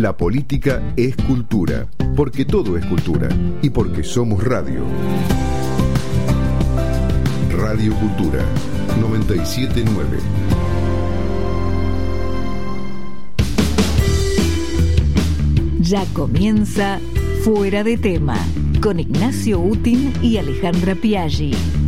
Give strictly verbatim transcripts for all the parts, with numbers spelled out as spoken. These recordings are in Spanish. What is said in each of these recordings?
La política es cultura, porque todo es cultura y porque somos radio. Radio Cultura noventa y siete punto nueve. Ya comienza Fuera de Tema, con Ignacio Utin y Alejandra Piaggi.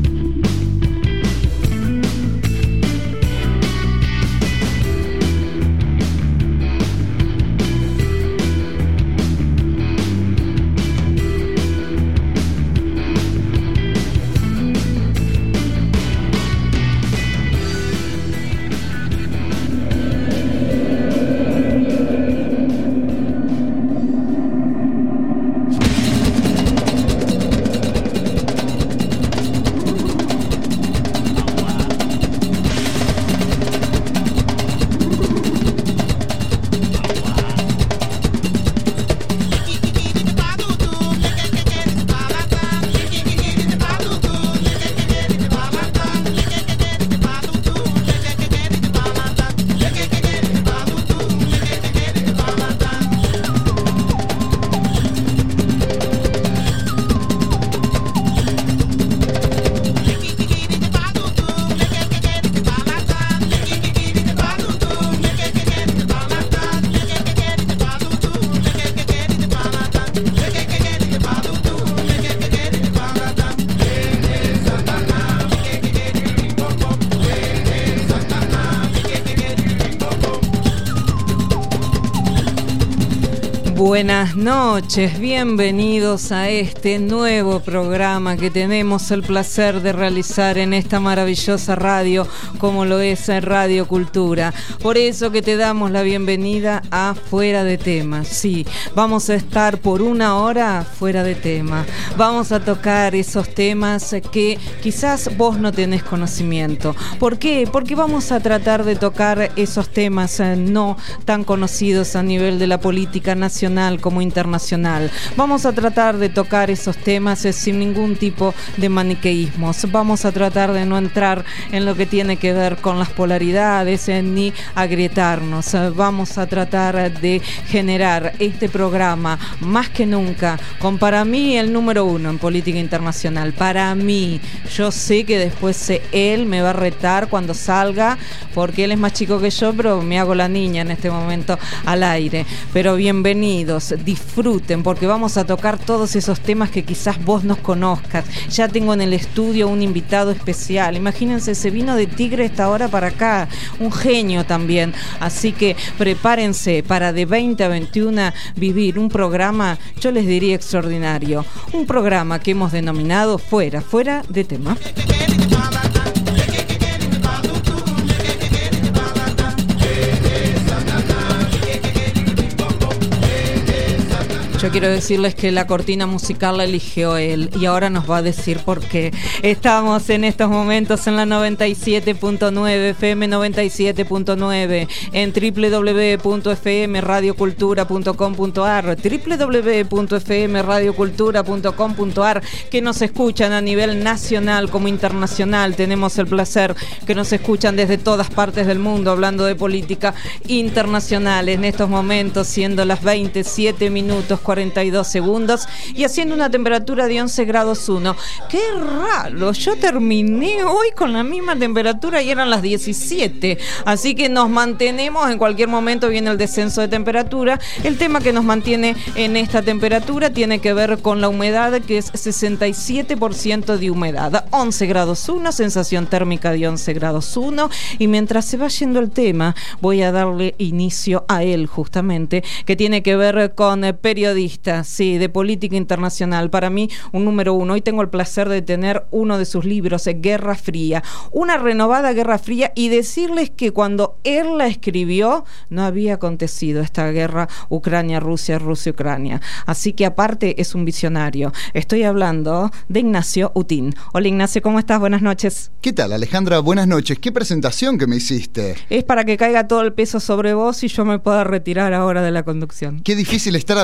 Buenas noches, bienvenidos a este nuevo programa que tenemos el placer de realizar en esta maravillosa radio como lo es Radio Cultura. Por eso que te damos la bienvenida a Fuera de Tema. Sí, vamos a estar por una hora fuera de tema. Vamos a tocar esos temas que quizás vos no tenés conocimiento. ¿Por qué? Porque vamos a tratar de tocar esos temas no tan conocidos a nivel de la política nacional como internacional. Vamos a tratar de tocar esos temas eh, sin ningún tipo de maniqueísmos. Vamos a tratar de no entrar en lo que tiene que ver con las polaridades eh, ni agrietarnos. Eh, vamos a tratar de generar este programa más que nunca con, para mí, el número uno en política internacional. Para mí, yo sé que después eh, él me va a retar cuando salga, porque él es más chico que yo, pero me hago la niña en este momento al aire. Pero bienvenidos, disfruten, porque vamos a tocar todos esos temas que quizás vos no conozcas. Ya tengo en el estudio un invitado especial. Imagínense, se vino de Tigre esta hora para acá, un genio también. Así que prepárense para de veinte a veintiuno vivir un programa, yo les diría extraordinario. Un programa que hemos denominado Fuera, Fuera de Tema. Yo quiero decirles que la cortina musical la eligió él y ahora nos va a decir por qué. Estamos en estos momentos en la noventa y siete punto nueve, F M noventa y siete punto nueve, en doble u doble u doble u punto f m radio cultura punto com punto a r, doble u doble u doble u punto f m radio cultura punto com punto a r, que nos escuchan a nivel nacional como internacional. Tenemos el placer que nos escuchan desde todas partes del mundo, hablando de política internacional en estos momentos, siendo las veintisiete minutos cuarenta y dos segundos y haciendo una temperatura de once grados uno. ¡Qué raro! Yo terminé hoy con la misma temperatura y eran las diecisiete. Así que nos mantenemos, en cualquier momento viene el descenso de temperatura. El tema que nos mantiene en esta temperatura tiene que ver con la humedad, que es sesenta y siete por ciento de humedad. once grados uno, sensación térmica de once grados uno. Y mientras se va yendo el tema, voy a darle inicio a él justamente, que tiene que ver con periodistas. Sí, de política internacional. Para mí, un número uno. Hoy tengo el placer de tener uno de sus libros, Guerra Fría. Una renovada Guerra Fría, y decirles que cuando él la escribió, no había acontecido esta guerra Ucrania-Rusia, Rusia-Ucrania. Así que aparte es un visionario. Estoy hablando de Ignacio Utin. Hola Ignacio, ¿cómo estás? Buenas noches. ¿Qué tal, Alejandra? Buenas noches. ¿Qué presentación que me hiciste? Es para que caiga todo el peso sobre vos y yo me pueda retirar ahora de la conducción. Qué difícil estar a la altura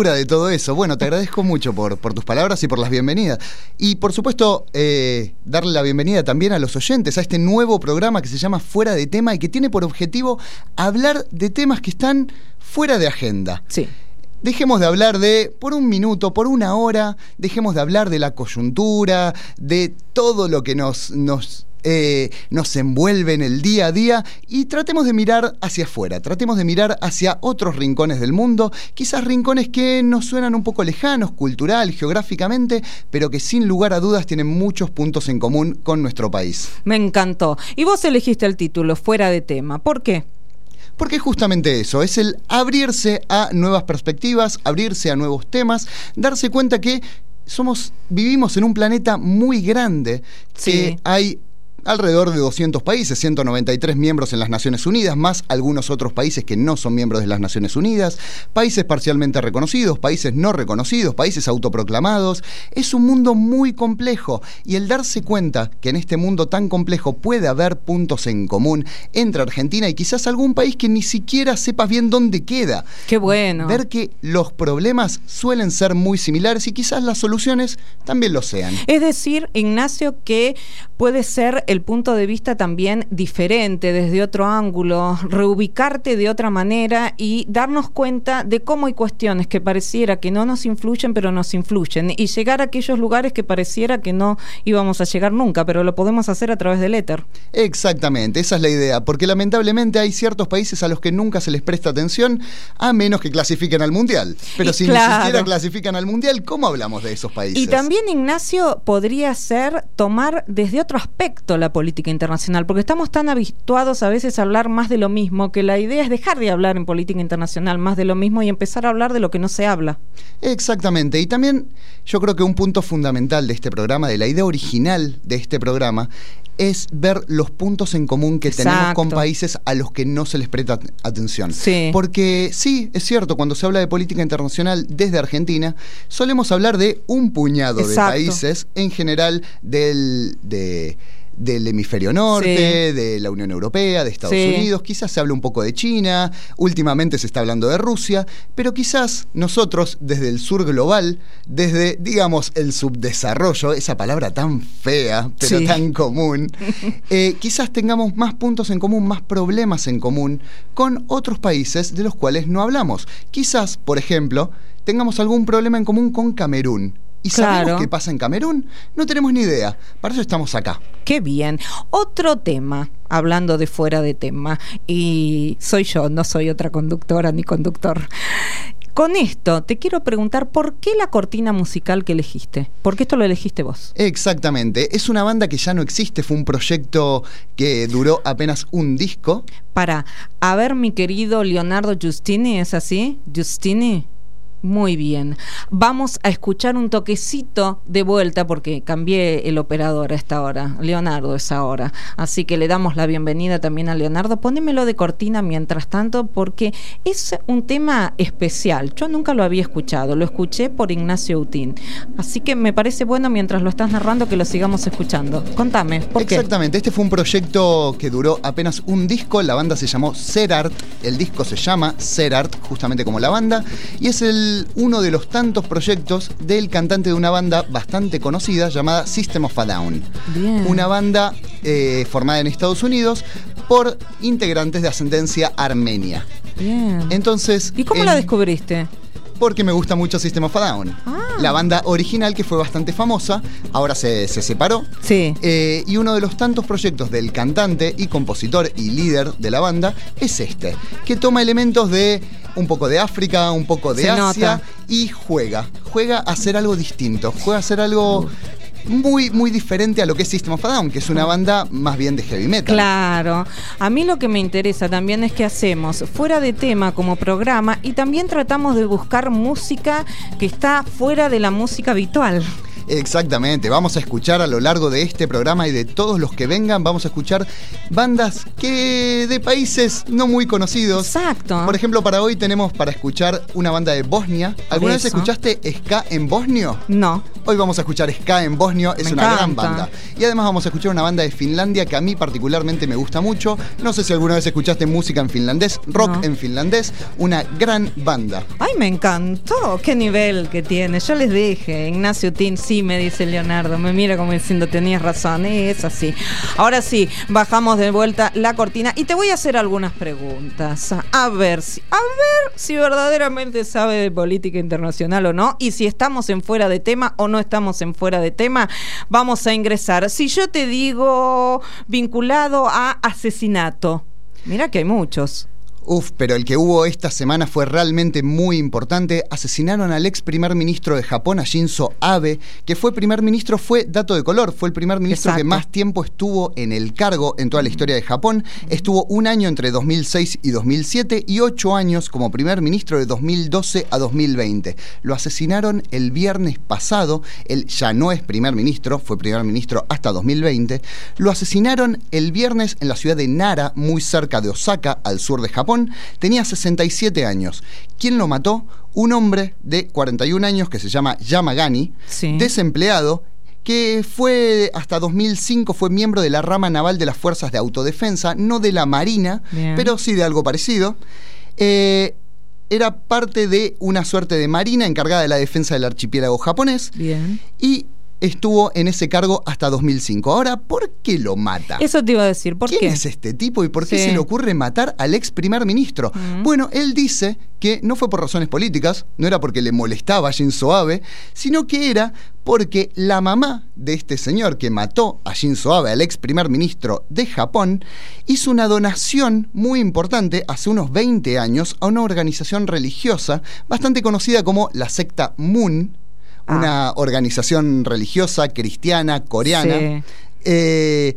cultura de todo eso. Bueno, te agradezco mucho por, por tus palabras y por las bienvenidas. Y por supuesto, eh, darle la bienvenida también a los oyentes a este nuevo programa que se llama Fuera de Tema y que tiene por objetivo hablar de temas que están fuera de agenda. Sí. Dejemos de hablar de, por un minuto, por una hora, dejemos de hablar de la coyuntura, de todo lo que nos, nos, eh, nos envuelve en el día a día y tratemos de mirar hacia afuera, tratemos de mirar hacia otros rincones del mundo, quizás rincones que nos suenan un poco lejanos, cultural, geográficamente, pero que sin lugar a dudas tienen muchos puntos en común con nuestro país. Me encantó. Y vos elegiste el título, Fuera de Tema. ¿Por qué? Porque es justamente eso, es el abrirse a nuevas perspectivas, abrirse a nuevos temas, darse cuenta que somos, vivimos en un planeta muy grande, Sí. que hay alrededor de doscientos países, ciento noventa y tres miembros en las Naciones Unidas, más algunos otros países que no son miembros de las Naciones Unidas, países parcialmente reconocidos, países no reconocidos, países autoproclamados. Es un mundo muy complejo y el darse cuenta que en este mundo tan complejo puede haber puntos en común entre Argentina y quizás algún país que ni siquiera sepas bien dónde queda. Qué bueno. Ver que los problemas suelen ser muy similares y quizás las soluciones también lo sean. Es decir, Ignacio, que puede ser el punto de vista también diferente, desde otro ángulo, reubicarte de otra manera y darnos cuenta de cómo hay cuestiones que pareciera que no nos influyen, pero nos influyen, y llegar a aquellos lugares que pareciera que no íbamos a llegar nunca, pero lo podemos hacer a través del éter. Exactamente, esa es la idea, porque lamentablemente hay ciertos países a los que nunca se les presta atención, a menos que clasifiquen al Mundial. Pero Y si claro. ni siquiera clasifican al Mundial, ¿cómo hablamos de esos países? Y también, Ignacio, podría ser tomar desde otro aspecto la política internacional, porque estamos tan habituados a veces a hablar más de lo mismo, que la idea es dejar de hablar en política internacional más de lo mismo y empezar a hablar de lo que no se habla. Exactamente, y también yo creo que un punto fundamental de este programa, de la idea original de este programa, es ver los puntos en común que Exacto. tenemos con países a los que no se les presta atención. Sí. Porque sí, es cierto, cuando se habla de política internacional desde Argentina, solemos hablar de un puñado Exacto. de países, en general del... de del hemisferio norte, Sí. de la Unión Europea, de Estados Sí. Unidos, quizás se habla un poco de China, últimamente se está hablando de Rusia, pero quizás nosotros desde el sur global, desde, digamos, el subdesarrollo, esa palabra tan fea, pero Sí. tan común, eh, quizás tengamos más puntos en común, más problemas en común con otros países de los cuales no hablamos. Quizás, por ejemplo, tengamos algún problema en común con Camerún. ¿Y sabemos Claro. qué pasa en Camerún? No tenemos ni idea. Para eso estamos acá. Qué bien. Otro tema, hablando de fuera de tema, y soy yo, no soy otra conductora ni conductor. Con esto te quiero preguntar, ¿por qué la cortina musical que elegiste? ¿Por qué esto lo elegiste vos? Exactamente. Es una banda que ya no existe. Fue un proyecto que duró apenas un disco. Para, a ver, mi querido Leonardo Giustini, ¿es así? Giustini. Muy bien. Vamos a escuchar un toquecito de vuelta porque cambié el operador a esta hora. Leonardo es ahora. Así que le damos la bienvenida también a Leonardo. Ponémelo de cortina mientras tanto porque es un tema especial. Yo nunca lo había escuchado. Lo escuché por Ignacio Utín. Así que me parece bueno mientras lo estás narrando que lo sigamos escuchando. Contame, ¿por qué? Exactamente. Este fue un proyecto que duró apenas un disco. La banda se llamó Serart. El disco se llama Serart, justamente como la banda. Y es el uno de los tantos proyectos del cantante de una banda bastante conocida llamada System of a Down. Bien. Una banda eh, formada en Estados Unidos por integrantes de ascendencia armenia. Bien. Entonces, ¿Y cómo en- la descubriste? Porque me gusta mucho System of a Down. Ah. La banda original que fue bastante famosa, ahora se, se separó. Sí. Eh, y uno de los tantos proyectos del cantante y compositor y líder de la banda es este, que toma elementos de un poco de África, un poco de Se Asia nota. y juega, juega a hacer algo distinto, juega a hacer algo muy, muy diferente a lo que es System of a Down, que es una banda más bien de heavy metal. Claro, a mí lo que me interesa también es que hacemos fuera de tema como programa y también tratamos de buscar música que está fuera de la música habitual. Exactamente, vamos a escuchar a lo largo de este programa y de todos los que vengan, vamos a escuchar bandas que de países no muy conocidos. Exacto. Por ejemplo, para hoy tenemos para escuchar una banda de Bosnia. ¿Alguna vez Eso. escuchaste ska en bosnio? No. Hoy vamos a escuchar ska en bosnio, es Me una encanta. gran banda. Y además vamos a escuchar una banda de Finlandia que a mí particularmente me gusta mucho. No sé si alguna vez escuchaste música en finlandés, rock No. en finlandés, una gran banda. Ay, me encantó. Qué nivel que tiene. Yo les dije, Ignacio Tin, sí, me dice Leonardo. Me mira como diciendo, tenías razón. Es así. Ahora sí, bajamos de vuelta la cortina y te voy a hacer algunas preguntas. A ver si, a ver si verdaderamente sabe de política internacional o no. Y si estamos en fuera de tema o no estamos en fuera de tema, vamos a ingresar. Si yo te digo vinculado a asesinato, mira que hay muchos. Uf, pero el que hubo esta semana fue realmente muy importante. Asesinaron al ex primer ministro de Japón, a Shinzo Abe, que fue primer ministro, fue dato de color, fue el primer ministro Exacto. que más tiempo estuvo en el cargo en toda la historia de Japón. Estuvo un año entre dos mil seis y dos mil siete y ocho años como primer ministro de dos mil doce a dos mil veinte. Lo asesinaron el viernes pasado. Él ya no es primer ministro, fue primer ministro hasta dos mil veinte. Lo asesinaron el viernes en la ciudad de Nara, muy cerca de Osaka, al sur de Japón. Tenía sesenta y siete años. ¿Quién lo mató? Un hombre de cuarenta y un años que se llama Yamagani, Sí. desempleado, que fue hasta dos mil cinco fue miembro de la rama naval de las Fuerzas de Autodefensa, no de la Marina, Bien. pero sí de algo parecido. Eh, era parte de una suerte de marina encargada de la defensa del archipiélago japonés. Bien. Y estuvo en ese cargo hasta dos mil cinco. Ahora, ¿por qué lo mata? Eso te iba a decir. ¿Por ¿Quién qué? es este tipo y por qué Sí. se le ocurre matar al ex primer ministro? Mm. Bueno, él dice que no fue por razones políticas, no era porque le molestaba a Shinzo Abe, sino que era porque la mamá de este señor que mató a Shinzo Abe, al ex primer ministro de Japón, hizo una donación muy importante hace unos veinte años a una organización religiosa bastante conocida como la secta Moon, Ah. una organización religiosa cristiana coreana. Sí. Eh,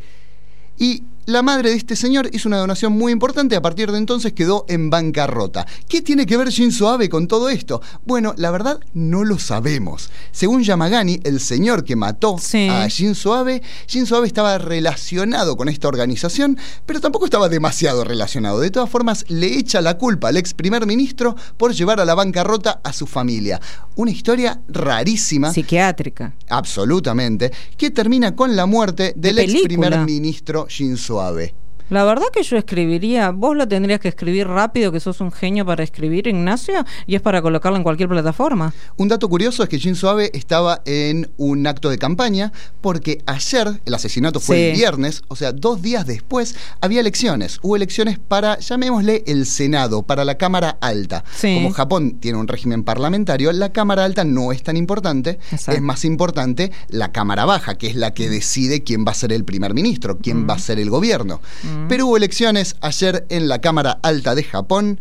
y la madre de este señor hizo una donación muy importante. A partir de entonces quedó en bancarrota. ¿Qué tiene que ver Shinzo Abe con todo esto? Bueno, la verdad no lo sabemos. Según Yamagani, el señor que mató Sí. a Shinzo Abe, Shinzo Abe estaba relacionado con esta organización, pero tampoco estaba demasiado relacionado. De todas formas, le echa la culpa al ex primer ministro por llevar a la bancarrota a su familia. Una historia rarísima. Psiquiátrica. Absolutamente, que termina con la muerte del De ex película. primer ministro Shinzo Abe. La verdad que yo escribiría, vos lo tendrías que escribir rápido, que sos un genio para escribir, Ignacio, y es para colocarlo en cualquier plataforma. Un dato curioso es que Shinzo Abe estaba en un acto de campaña porque ayer, el asesinato fue Sí. el viernes, o sea, dos días después, había elecciones. Hubo elecciones para, llamémosle, el Senado, para la Cámara Alta. Sí. Como Japón tiene un régimen parlamentario, la Cámara Alta no es tan importante, Exacto. es más importante la Cámara Baja, que es la que decide quién va a ser el primer ministro, quién Mm. va a ser el gobierno. Mm. Pero hubo elecciones ayer en la Cámara Alta de Japón.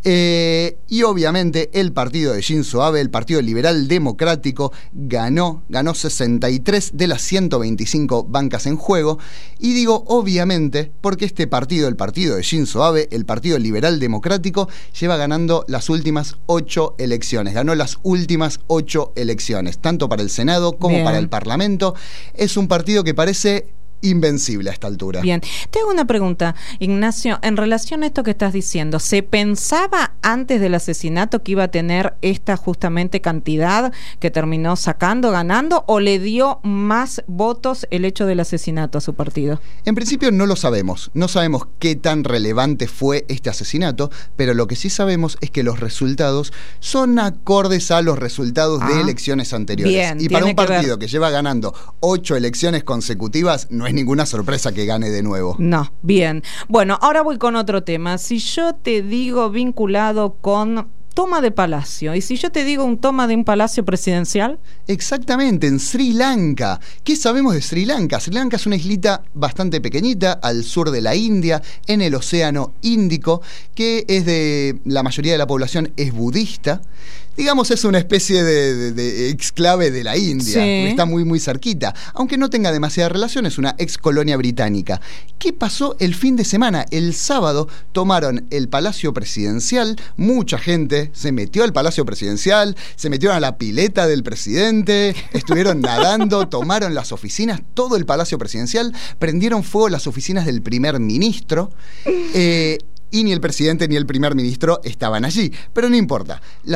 Eh, y obviamente el partido de Shinzo Abe, el Partido Liberal Democrático, ganó, ganó sesenta y tres de las ciento veinticinco bancas en juego. Y digo obviamente porque este partido, el partido de Shinzo Abe, el Partido Liberal Democrático, lleva ganando las últimas ocho elecciones. Ganó las últimas ocho elecciones, tanto para el Senado como Bien. para el Parlamento. Es un partido que parece invencible a esta altura. Bien, te hago una pregunta, Ignacio, en relación a esto que estás diciendo, ¿se pensaba antes del asesinato que iba a tener esta justamente cantidad que terminó sacando, ganando, o le dio más votos el hecho del asesinato a su partido? En principio no lo sabemos, no sabemos qué tan relevante fue este asesinato, pero lo que sí sabemos es que los resultados son acordes a los resultados Ah, de elecciones anteriores. bien, y para tiene un que ver. partido que lleva ganando ocho elecciones consecutivas, no es ninguna sorpresa que gane de nuevo. No, bien. Bueno, ahora voy con otro tema. Si yo te digo vinculado con toma de palacio, y si yo te digo un toma de un palacio presidencial, Exactamente, en Sri Lanka. ¿Qué sabemos de Sri Lanka? Sri Lanka es una islita bastante pequeñita al sur de la India, en el Océano Índico, que es de, la mayoría de la población es budista. Digamos, es una especie de, de, de exclave de la India, Sí. porque está muy muy cerquita, aunque no tenga demasiada relación, es una ex colonia británica. ¿Qué pasó el fin de semana? El sábado tomaron el Palacio Presidencial, mucha gente se metió al Palacio Presidencial, se metieron a la pileta del presidente, estuvieron nadando, tomaron las oficinas, todo el Palacio Presidencial, prendieron fuego las oficinas del primer ministro, eh, y ni el presidente ni el primer ministro estaban allí, pero no importa. Las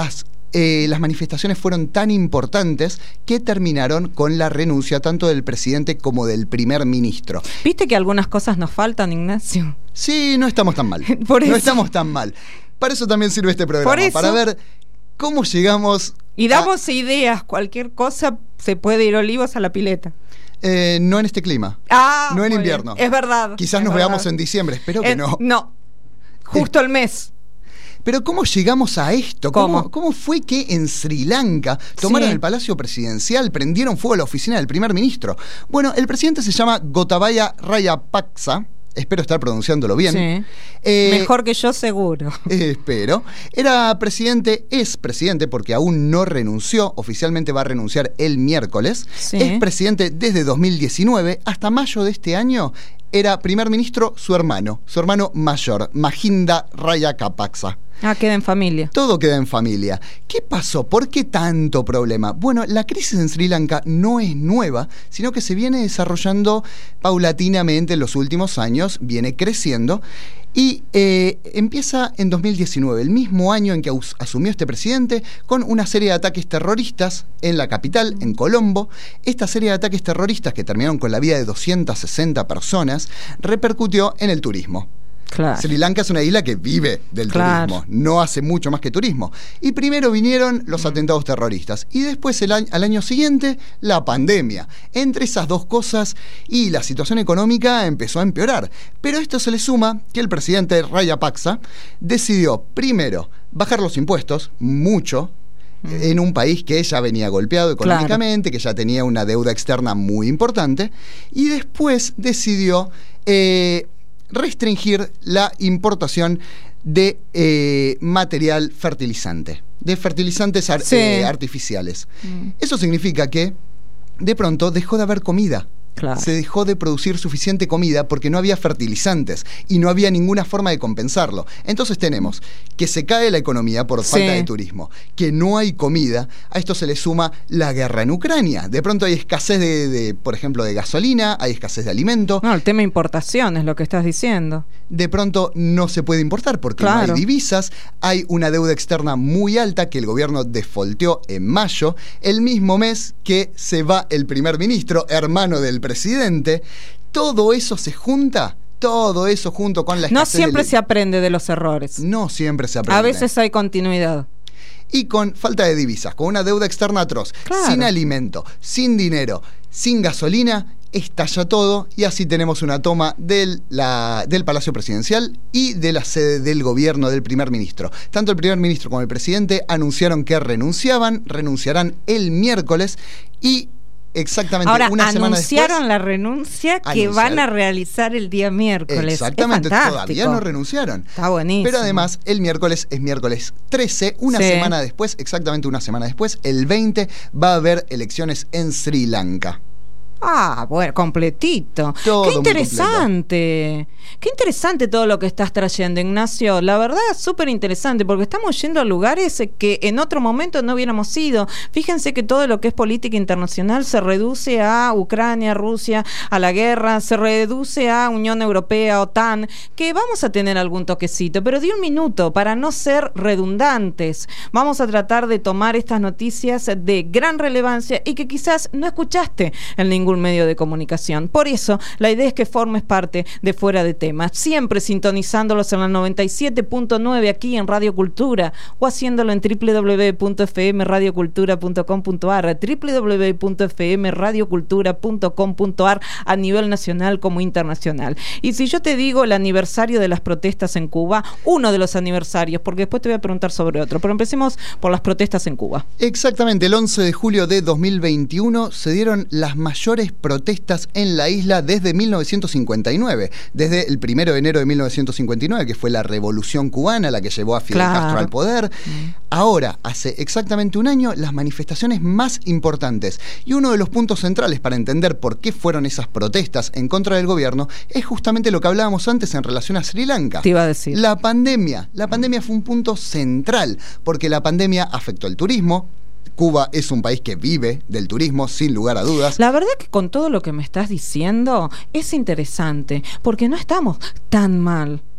eh, las manifestaciones fueron tan importantes que terminaron con la renuncia tanto del presidente como del primer ministro. ¿Viste que algunas cosas nos faltan, Ignacio? Sí, no estamos tan mal. Por eso. No estamos tan mal. Para eso también sirve este programa, Por eso. para ver cómo llegamos... Y damos a... ideas, cualquier cosa se puede ir Olivos a la pileta. Eh, no en este clima. Ah, no en invierno. Bien. Es verdad. Quizás es nos verdad. veamos en diciembre, espero que eh, no. No, justo el mes. Pero ¿cómo llegamos a esto? ¿Cómo? ¿Cómo, cómo fue que en Sri Lanka tomaron Sí. el Palacio Presidencial, prendieron fuego a la oficina del primer ministro? Bueno, el presidente se llama Gotabaya Rajapaksa, espero estar pronunciándolo bien. Sí. Eh, Mejor que yo, seguro. Eh, espero. Era presidente, es presidente porque aún no renunció, oficialmente va a renunciar el miércoles. Sí. Es presidente desde dos mil diecinueve hasta mayo de este año. Era primer ministro su hermano, su hermano mayor, Mahinda Rajapaksa. Ah, queda en familia. Todo queda en familia. ¿Qué pasó? ¿Por qué tanto problema? Bueno, la crisis en Sri Lanka no es nueva, sino que se viene desarrollando paulatinamente en los últimos años, viene creciendo y eh, empieza en dos mil diecinueve, el mismo año en que aus- asumió este presidente, con una serie de ataques terroristas en la capital, en Colombo. Esta serie de ataques terroristas, que terminaron con la vida de doscientas sesenta personas, repercutió en el turismo. Claro. Sri Lanka es una isla que vive del Claro. turismo, no hace mucho más que turismo. Y primero vinieron los atentados terroristas y después el año, al año siguiente la pandemia. Entre esas dos cosas y la situación económica empezó a empeorar. Pero a esto se le suma que el presidente Rajapaksa decidió primero bajar los impuestos, mucho, en un país que ya venía golpeado económicamente, claro, que ya tenía una deuda externa muy importante, y después decidió eh, restringir la importación de eh, material fertilizante, de fertilizantes ar Sí. eh, artificiales. Mm. Eso significa que de pronto dejó de haber comida. Claro. Se dejó de producir suficiente comida porque no había fertilizantes y no había ninguna forma de compensarlo. Entonces tenemos que se cae la economía por falta Sí. de turismo, que no hay comida, a esto se le suma la guerra en Ucrania. De pronto hay escasez de, de, por ejemplo, de gasolina, hay escasez de alimento. No, el tema importación es lo que estás diciendo. De pronto no se puede importar porque Claro. no hay divisas, hay una deuda externa muy alta que el gobierno defaulteó en mayo, el mismo mes que se va el primer ministro, hermano del presidente. Todo eso se junta, todo eso junto con la No escasez siempre del- se aprende de los errores. No siempre se aprende. A veces hay continuidad. Y con falta de divisas, con una deuda externa atroz, Claro. sin alimento, sin dinero, sin gasolina, estalla todo y así tenemos una toma del, la, del Palacio Presidencial y de la sede del gobierno del primer ministro. Tanto el primer ministro como el presidente anunciaron que renunciaban, renunciarán el miércoles y exactamente Ahora, una semana anunciaron después... la renuncia que Anunciaron. van a realizar el día miércoles. Exactamente, Es fantástico. todavía no renunciaron. Está buenísimo. Pero además, el miércoles es miércoles trece, una Sí. semana después, exactamente una semana después, el veinte, va a haber elecciones en Sri Lanka. Ah, bueno, completito. Todo Qué muy interesante. Qué interesante todo lo que estás trayendo, Ignacio. La verdad, súper interesante, porque estamos yendo a lugares que en otro momento no hubiéramos ido. Fíjense que todo lo que es política internacional se reduce a Ucrania, Rusia, a la guerra, se reduce a Unión Europea, OTAN, que vamos a tener algún toquecito, pero de un minuto, para no ser redundantes. Vamos a tratar de tomar estas noticias de gran relevancia y que quizás no escuchaste en ningún medio de comunicación. Por eso, la idea es que formes parte de Fuera de Tema, siempre sintonizándolos en la noventa y siete punto nueve aquí en Radio Cultura o haciéndolo en doble u doble u doble u punto f m radio cultura punto com punto a r, doble u doble u doble u punto f m radio cultura punto com punto a r a nivel nacional como internacional. Y si yo te digo el aniversario de las protestas en Cuba, uno de los aniversarios, porque después te voy a preguntar sobre otro, pero empecemos por las protestas en Cuba. Exactamente, el once de julio de dos mil veintiuno se dieron las mayores protestas en la isla desde mil novecientos cincuenta y nueve, desde el primero de enero de mil novecientos cincuenta y nueve, que fue la revolución cubana la que llevó a Fidel Claro. Castro al poder. Mm. Ahora, hace exactamente un año, las manifestaciones más importantes y uno de los puntos centrales para entender por qué fueron esas protestas en contra del gobierno es justamente lo que hablábamos antes en relación a Sri Lanka. Te iba a decir. La pandemia. La pandemia fue un punto central porque la pandemia afectó el turismo. Cuba es un país que vive del turismo, sin lugar a dudas. La verdad que con todo lo que me estás diciendo es interesante, porque no estamos tan mal.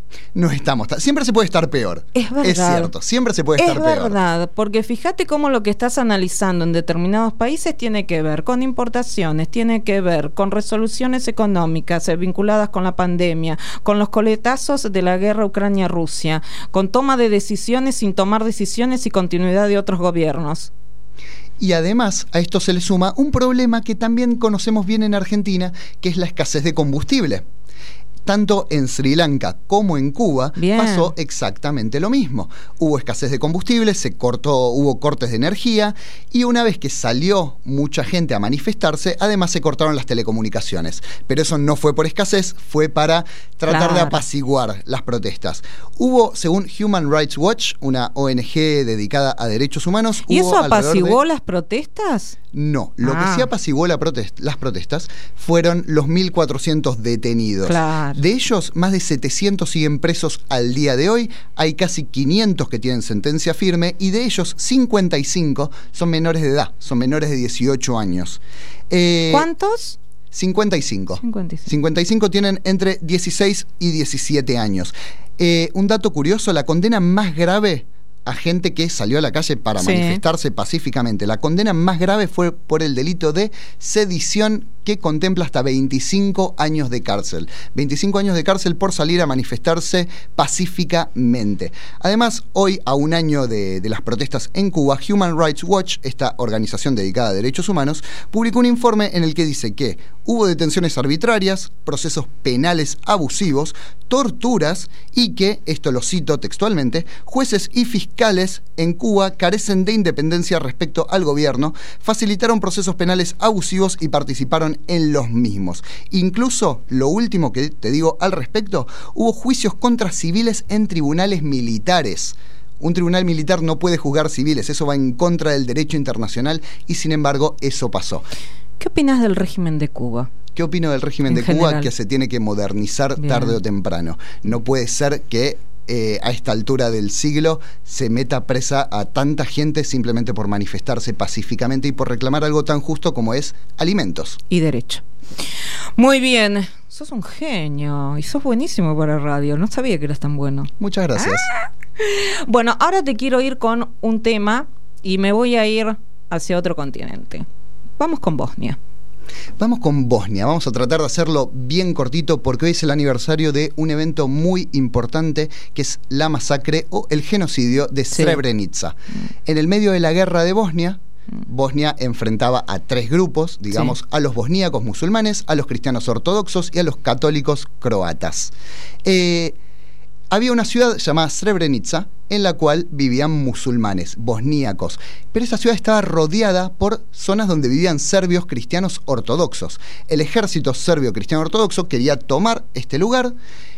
No estamos, siempre se puede estar peor. Es verdad. Es cierto, siempre se puede estar es peor. Es verdad, porque fíjate cómo lo que estás analizando en determinados países tiene que ver con importaciones, tiene que ver con resoluciones económicas eh, vinculadas con la pandemia, con los coletazos de la guerra Ucrania-Rusia, con toma de decisiones sin tomar decisiones y continuidad de otros gobiernos. Y además a esto se le suma un problema que también conocemos bien en Argentina, que es la escasez de combustible. Tanto en Sri Lanka como en Cuba Bien. pasó exactamente lo mismo. Hubo escasez de combustible, se cortó, hubo cortes de energía y una vez que salió mucha gente a manifestarse, además se cortaron las telecomunicaciones. Pero eso no fue por escasez, fue para tratar claro. de apaciguar las protestas. Hubo, según Human Rights Watch, una O N G dedicada a derechos humanos... ¿Y hubo eso apaciguó de... las protestas? No, lo ah. que sí apaciguó la protest- las protestas fueron los mil cuatrocientos detenidos. Claro. De ellos, más de setecientos siguen presos al día de hoy. Hay casi quinientos que tienen sentencia firme y de ellos cincuenta y cinco son menores de edad, son menores de dieciocho años. Eh, ¿Cuántos? cincuenta y cinco. cincuenta y cinco. cincuenta y cinco tienen entre dieciséis y diecisiete años. Eh, un dato curioso, la condena más grave a gente que salió a la calle para sí. manifestarse pacíficamente. La condena más grave fue por el delito de sedición, que contempla hasta veinticinco años de cárcel. veinticinco años de cárcel por salir a manifestarse pacíficamente. Además, hoy, a un año de, de las protestas en Cuba, Human Rights Watch, esta organización dedicada a derechos humanos, publicó un informe en el que dice que hubo detenciones arbitrarias, procesos penales abusivos, torturas y que, esto lo cito textualmente, jueces y fiscales en Cuba carecen de independencia respecto al gobierno, facilitaron procesos penales abusivos y participaron en los mismos. Incluso, lo último que te digo al respecto, hubo juicios contra civiles en tribunales militares. Un tribunal militar no puede juzgar civiles, eso va en contra del derecho internacional y sin embargo eso pasó. ¿Qué opinas del régimen de Cuba? ¿Qué opino del régimen de Cuba? Que se tiene que modernizar Bien. tarde o temprano. No puede ser que Eh, a esta altura del siglo se meta presa a tanta gente simplemente por manifestarse pacíficamente y por reclamar algo tan justo como es alimentos. Y derecho. Muy bien, sos un genio y sos buenísimo para radio, no sabía que eras tan bueno. Muchas gracias. Ah. Bueno, ahora te quiero ir con un tema y me voy a ir hacia otro continente. Vamos con Bosnia. Vamos con Bosnia, vamos a tratar de hacerlo bien cortito porque hoy es el aniversario de un evento muy importante que es la masacre o el genocidio de sí. Srebrenica. Mm. En el medio de la guerra de Bosnia, Bosnia enfrentaba a tres grupos, digamos, sí. a los bosníacos musulmanes, a los cristianos ortodoxos y a los católicos croatas. Eh... Había una ciudad llamada Srebrenica en la cual vivían musulmanes, bosníacos, pero esa ciudad estaba rodeada por zonas donde vivían serbios cristianos ortodoxos. El ejército serbio cristiano ortodoxo quería tomar este lugar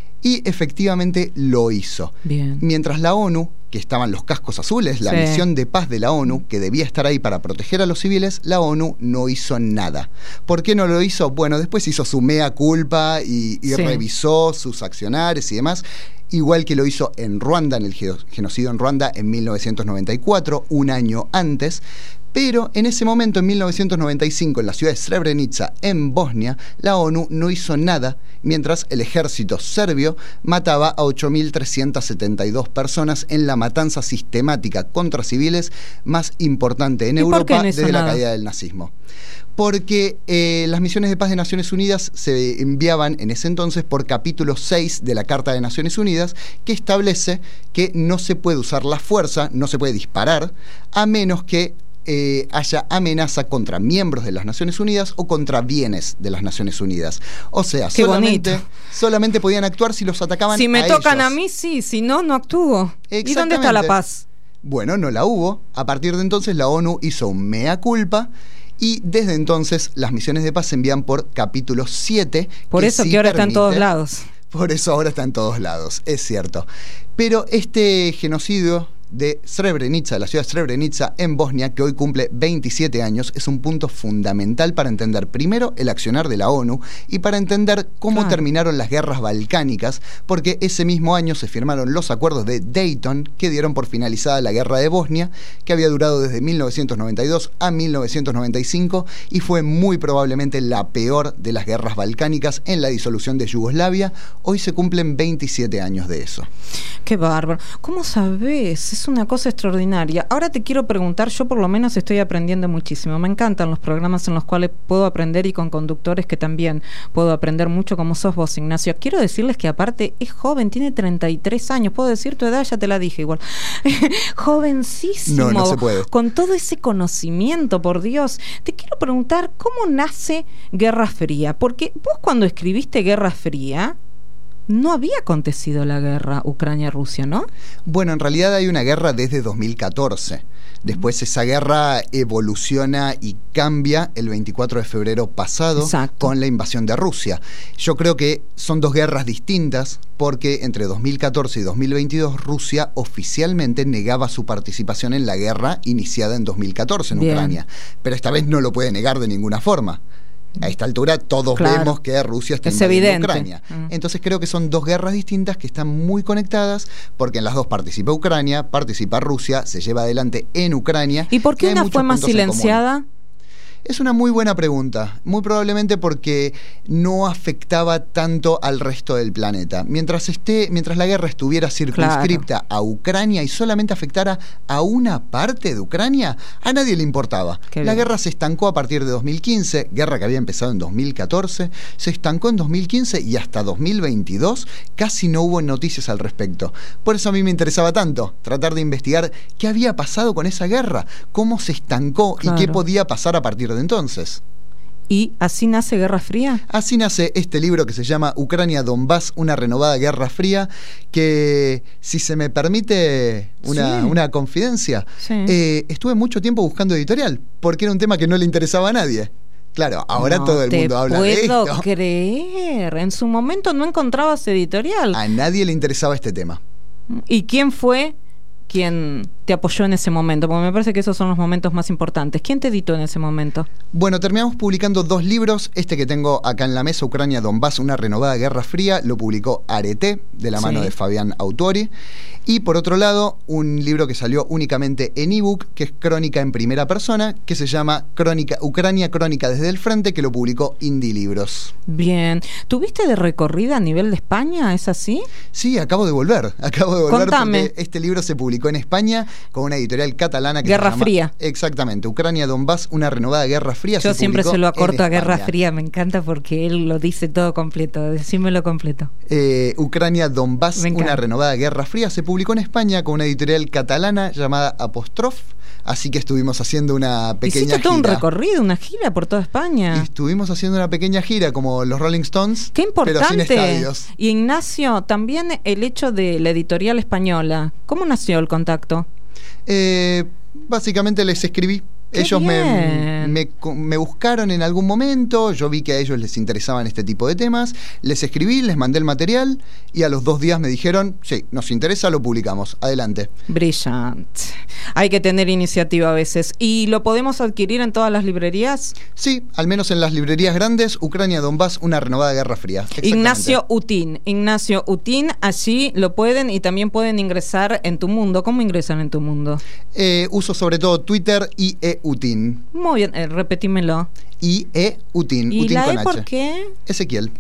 y efectivamente lo hizo. Bien. Mientras la ONU, que estaban los cascos azules, la sí. misión de paz de la ONU, que debía estar ahí para proteger a los civiles, la ONU no hizo nada. ¿Por qué no lo hizo? Bueno, después hizo su mea culpa y, y sí. revisó sus accionarios y demás, igual que lo hizo en Ruanda, en el genocidio en Ruanda en mil novecientos noventa y cuatro, un año antes. Pero en ese momento, en mil novecientos noventa y cinco, en la ciudad de Srebrenica, en Bosnia, la ONU no hizo nada, mientras el ejército serbio mataba a ocho mil trescientas setenta y dos personas en la matanza sistemática contra civiles más importante en Europa no desde nada? la caída del nazismo. Porque eh, las misiones de paz de Naciones Unidas se enviaban en ese entonces por capítulo seis de la Carta de Naciones Unidas, que establece que no se puede usar la fuerza, no se puede disparar, a menos que Eh, haya amenaza contra miembros de las Naciones Unidas o contra bienes de las Naciones Unidas. O sea, solamente, solamente podían actuar si los atacaban a ellos. Si me tocan a mí, sí, si no, no actúo. ¿Y dónde está la paz? Bueno, no la hubo. A partir de entonces la ONU hizo un mea culpa y desde entonces las misiones de paz se envían por capítulo siete. Por eso que, sí que ahora permite, está en todos lados. Por eso ahora está en todos lados, es cierto. Pero este genocidio de Srebrenica, de la ciudad de Srebrenica en Bosnia, que hoy cumple veintisiete años, es un punto fundamental para entender primero el accionar de la ONU y para entender cómo claro. terminaron las guerras balcánicas, porque ese mismo año se firmaron los acuerdos de Dayton que dieron por finalizada la guerra de Bosnia, que había durado desde mil novecientos noventa y dos a mil novecientos noventa y cinco y fue muy probablemente la peor de las guerras balcánicas en la disolución de Yugoslavia. Hoy se cumplen veintisiete años de eso. Qué bárbaro. ¿Cómo sabes? Es una cosa extraordinaria. Ahora te quiero preguntar, yo por lo menos estoy aprendiendo muchísimo. Me encantan los programas en los cuales puedo aprender y con conductores que también puedo aprender mucho, como sos vos, Ignacio. Quiero decirles que aparte es joven, tiene treinta y tres años. ¿Puedo decir tu edad? Ya te la dije igual. Jovencísimo. No, no se puede. Con todo ese conocimiento, por Dios. Te quiero preguntar, ¿cómo nace Guerra Fría? Porque vos cuando escribiste Guerra Fría, no había acontecido la guerra Ucrania-Rusia, ¿no? Bueno, en realidad hay una guerra desde dos mil catorce. Después esa guerra evoluciona y cambia el veinticuatro de febrero pasado. Exacto. Con la invasión de Rusia. Yo creo que son dos guerras distintas porque entre dos mil catorce y dos mil veintidós Rusia oficialmente negaba su participación en la guerra iniciada en dos mil catorce en Bien. Ucrania. Pero esta vez no lo puede negar de ninguna forma. A esta altura todos claro. vemos que Rusia está invadiendo Ucrania. Mm. Entonces creo que son dos guerras distintas que están muy conectadas porque en las dos participa Ucrania, participa Rusia, se lleva adelante en Ucrania. ¿Y por qué una fue más silenciada? Es una muy buena pregunta, muy probablemente porque no afectaba tanto al resto del planeta. Mientras esté, mientras la guerra estuviera circunscripta claro. a Ucrania y solamente afectara a una parte de Ucrania, a nadie le importaba. Qué la bien. Guerra se estancó a partir de dos mil quince, guerra que había empezado en dos mil catorce, se estancó en dos mil quince y hasta dos mil veintidós casi no hubo noticias al respecto. Por eso a mí me interesaba tanto tratar de investigar qué había pasado con esa guerra, cómo se estancó claro. y qué podía pasar a partir de entonces. ¿Y así nace Guerra Fría? Así nace este libro que se llama Ucrania-Donbass, una renovada Guerra Fría, que, si se me permite una, sí. una confidencia, sí. eh, estuve mucho tiempo buscando editorial, porque era un tema que no le interesaba a nadie. Claro, ahora no todo el mundo habla de esto. No te puedo creer. En su momento no encontrabas editorial. A nadie le interesaba este tema. ¿Y quién fue quien te apoyó en ese momento? Porque me parece que esos son los momentos más importantes. ¿Quién te editó en ese momento? Bueno, terminamos publicando dos libros. Este que tengo acá en la mesa, Ucrania-Donbass, una renovada Guerra Fría, lo publicó Arete, de la mano sí. de Fabián Autori. Y por otro lado, un libro que salió únicamente en ebook, que es Crónica en primera persona, que se llama Crónica, Ucrania Crónica desde el frente, que lo publicó Indie Libros. Bien. ¿Tuviste de recorrida a nivel de España? ¿Es así? Sí, acabo de volver. Acabo de volver Contame. Porque este libro se publicó en España con una editorial catalana que Guerra se llama, Fría. Exactamente, Ucrania-Donbass, una renovada Guerra Fría. Yo se siempre se lo acorto a Guerra España. Fría, me encanta porque él lo dice todo completo. Decímelo completo. Eh, Ucrania-Donbass, una renovada Guerra Fría, se publicó en España con una editorial catalana llamada Apostrof. Así que estuvimos haciendo una pequeña Hiciste todo gira. un recorrido, una gira por toda España. Y estuvimos haciendo una pequeña gira como los Rolling Stones. Qué importante. Pero sin estadios. Y Ignacio, también el hecho de la editorial española. ¿Cómo nació el contacto? Eh, básicamente les escribí. Qué ellos me, bien. me, me buscaron en algún momento, yo vi que a ellos les interesaban este tipo de temas, les escribí, les mandé el material y a los dos días me dijeron, sí, nos interesa, lo publicamos, adelante. Brillante. Hay que tener iniciativa a veces. ¿Y lo podemos adquirir en todas las librerías? Sí, al menos en las librerías grandes. Ucrania-Donbass, una renovada Guerra Fría. Ignacio Utín, Ignacio Utín, allí lo pueden y también pueden ingresar en Tu Mundo. ¿Cómo ingresan en Tu Mundo? Eh, uso sobre todo Twitter y E Utín. Muy bien, eh, repetímelo. I E Utín. ¿Y Utín la con E H. por qué? Ezequiel.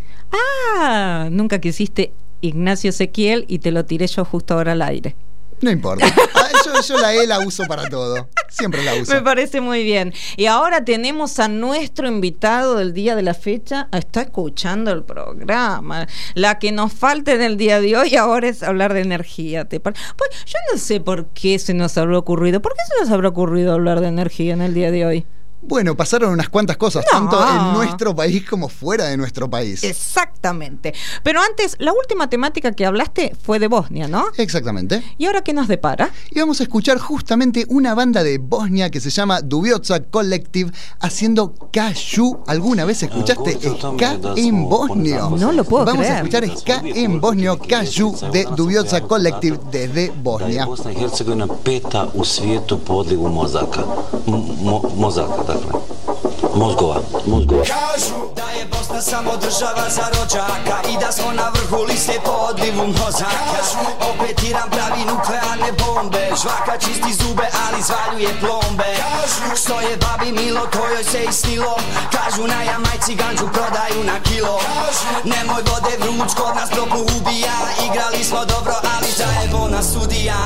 Ah, nunca quisiste Ignacio Ezequiel y te lo tiré yo justo ahora al aire. No importa. Ah, yo, yo la E la uso para todo. Siempre la uso. Me parece muy bien. Y ahora tenemos a nuestro invitado del día de la fecha. Está escuchando el programa. La que nos falta en el día de hoy ahora es hablar de energía. ¿Te par- pues yo no sé por qué se nos habrá ocurrido. ¿Por qué se nos habrá ocurrido hablar de energía en el día de hoy? Bueno, pasaron unas cuantas cosas, No. tanto en nuestro país como fuera de nuestro país. Exactamente. Pero antes, la última temática que hablaste fue de Bosnia, ¿no? Exactamente. ¿Y ahora qué nos depara? Y vamos a escuchar justamente una banda de Bosnia que se llama Dubioza Collective haciendo Kaju. ¿Alguna vez escuchaste ska en bosnio? No lo puedo Vamos creer. a escuchar ska en bosnio, Kaju de Dubioza Collective desde Bosnia. Bosna i Hercegovina peta u svijetu po odlivu mozaka. Mo, mozaka, dakle. Mozgova, mozgova. Kažu da je Bosna samo država za rođaka i da smo na vrhu liste po odlivu mozaka. Opet Iran pravi nuklearne bombe, žvaka čisti zube, ali zvaljuje plombe. Što je babi milo, to joj se i snilo. Kažu na Jamajci ganđu prodaju na kilo. Nemoj vode vruć, kod nas propu ubija. Igrali smo dobro, ali zajebo nas sudija.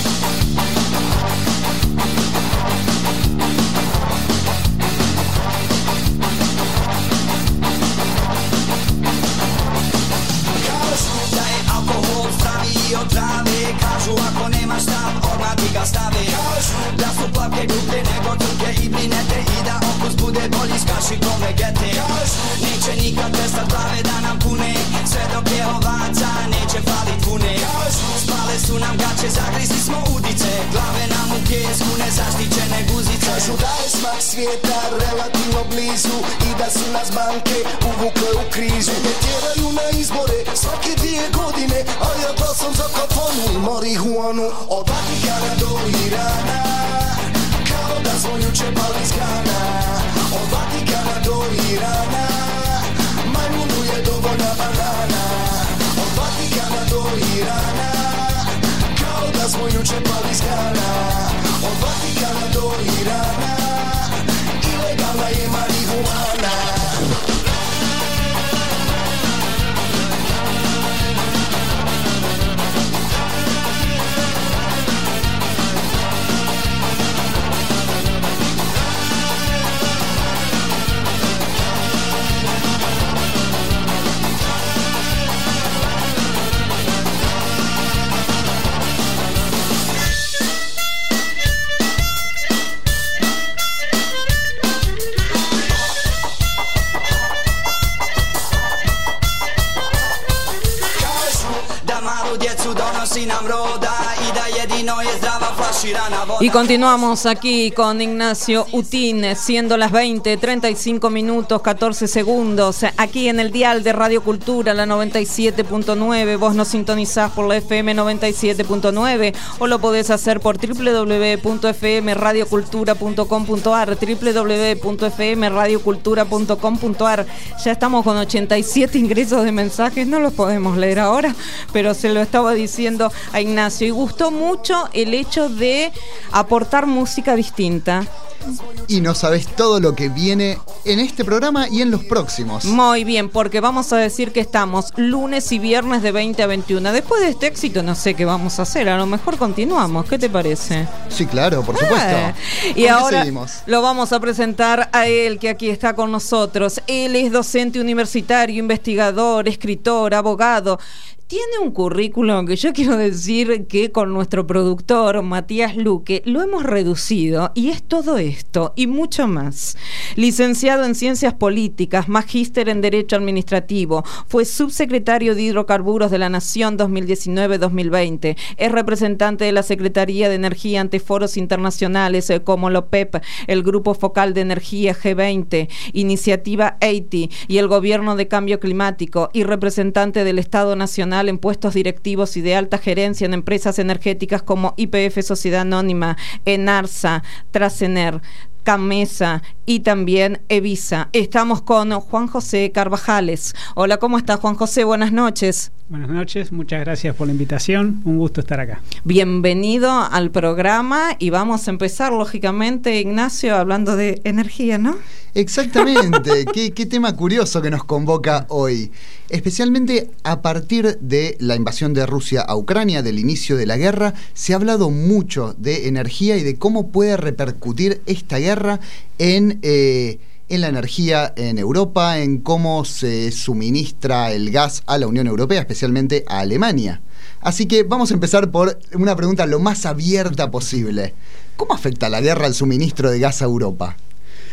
Od trave, kažu ako nemaš stav, odmah ti ga stave. Da su plavke dublje nego trke i brinete i da okus bude bolji s kašikom vegete. Neće nikad prestat glave da nam pune, sve dok je ovaca neće falit vune. Spale su nam gaće, zagrizi smo udice, glave nam u pjesku, nezaštićene guzice. Kažu da je smak svijeta relativno blizu i da su nas banke uvukle u krizu. Ne tjeraju na izbore svake dvije godine, a ja glasam za kafanu i marihuanu. Od Vatikana do Irana, kao da smo juče pali iz Kana. Od Vatikana do Irana, majmunu je dovoljna banana. Od Vatikana do Irana, kao da smo juče pali iz Kana. Od Vatikana do Irana, ilegalna je marihuana. Y continuamos aquí con Ignacio Utín, siendo las veinte, treinta y cinco minutos, catorce segundos, aquí en el dial de Radio Cultura, la noventa y siete punto nueve. Vos nos sintonizás por la F M noventa y siete punto nueve o lo podés hacer por doble u doble u doble u punto f m radio cultura punto com punto a r, doble u doble u doble u punto f m radio cultura punto com punto a r. Ya estamos con ochenta y siete ingresos de mensajes, no los podemos leer ahora, pero se lo estaba diciendo a Ignacio. Y gustó mucho el hecho de aportar música distinta. Y no sabes todo lo que viene en este programa y en los próximos. Muy bien, porque vamos a decir que estamos lunes y viernes de veinte a veintiuno. Después de este éxito no sé qué vamos a hacer, a lo mejor continuamos. ¿Qué te parece? Sí, claro, por supuesto. Eh, y ahora seguimos? Lo vamos a presentar a él, que aquí está con nosotros. Él es docente universitario, investigador, escritor, abogado. Tiene un currículum que yo quiero decir que con nuestro productor Matías Luque lo hemos reducido, y es todo esto y mucho más. Licenciado en Ciencias Políticas, magíster en Derecho Administrativo, fue subsecretario de Hidrocarburos de la Nación dos mil diecinueve a dos mil veinte, es representante de la Secretaría de Energía ante foros internacionales eh, como la O P E P, el Grupo Focal de Energía G veinte, Iniciativa ochenta y el Gobierno de Cambio Climático, y representante del Estado Nacional en puestos directivos y de alta gerencia en empresas energéticas como Y P F Sociedad Anónima, Enarsa, Trasener, Camesa y también Evisa. Estamos con Juan José Carvajales. Hola, ¿cómo estás, Juan José? Buenas noches. Buenas noches, muchas gracias por la invitación, un gusto estar acá. Bienvenido al programa y vamos a empezar, lógicamente, Ignacio, hablando de energía, ¿no? Exactamente, qué, qué tema curioso que nos convoca hoy, especialmente a partir de la invasión de Rusia a Ucrania, del inicio de la guerra. Se ha hablado mucho de energía y de cómo puede repercutir esta guerra en... Eh, en la energía en Europa, en cómo se suministra el gas a la Unión Europea, especialmente a Alemania. Así que vamos a empezar por una pregunta lo más abierta posible. ¿Cómo afecta la guerra al suministro de gas a Europa?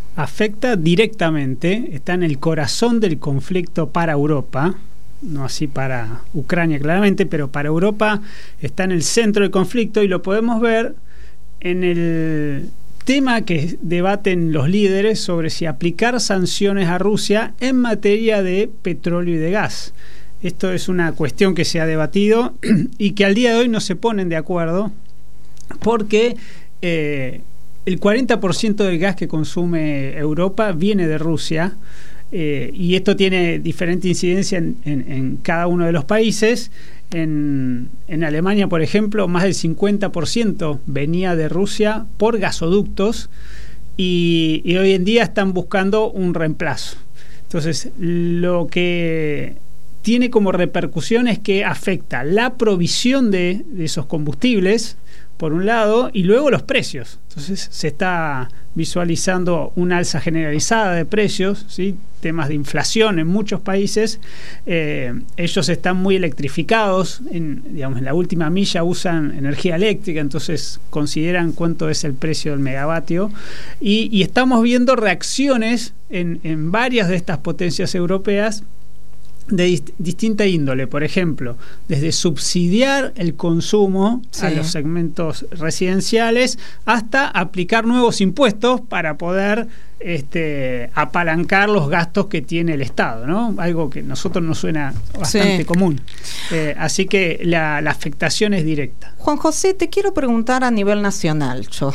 afecta directamente, está en el corazón del conflicto para Europa, no así para Ucrania claramente, pero para Europa está en el centro del conflicto y lo podemos ver en el tema que debaten los líderes sobre si aplicar sanciones a Rusia en materia de petróleo y de gas. Esto es una cuestión que se ha debatido y que al día de hoy no se ponen de acuerdo porque eh, el cuarenta por ciento del gas que consume Europa viene de Rusia eh, y esto tiene diferente incidencia en, en, en cada uno de los países. En, en Alemania, por ejemplo, más del cincuenta por ciento venía de Rusia por gasoductos y, y hoy en día están buscando un reemplazo. Entonces, lo que tiene como repercusión es que afecta la provisión de, de esos combustibles, por un lado, y luego los precios. Entonces, se está visualizando una alza generalizada de precios, ¿sí? Temas de inflación en muchos países. Eh, ellos están muy electrificados, en, digamos, en la última milla usan energía eléctrica, entonces consideran cuánto es el precio del megavatio. Y, y estamos viendo reacciones en, en varias de estas potencias europeas de dist- distinta índole, por ejemplo, desde subsidiar el consumo sí. a los segmentos residenciales hasta aplicar nuevos impuestos para poder este, apalancar los gastos que tiene el Estado, ¿no? Algo que a nosotros nos suena bastante sí. común. Eh, así que la, la afectación es directa. Juan José, te quiero preguntar a nivel nacional, yo.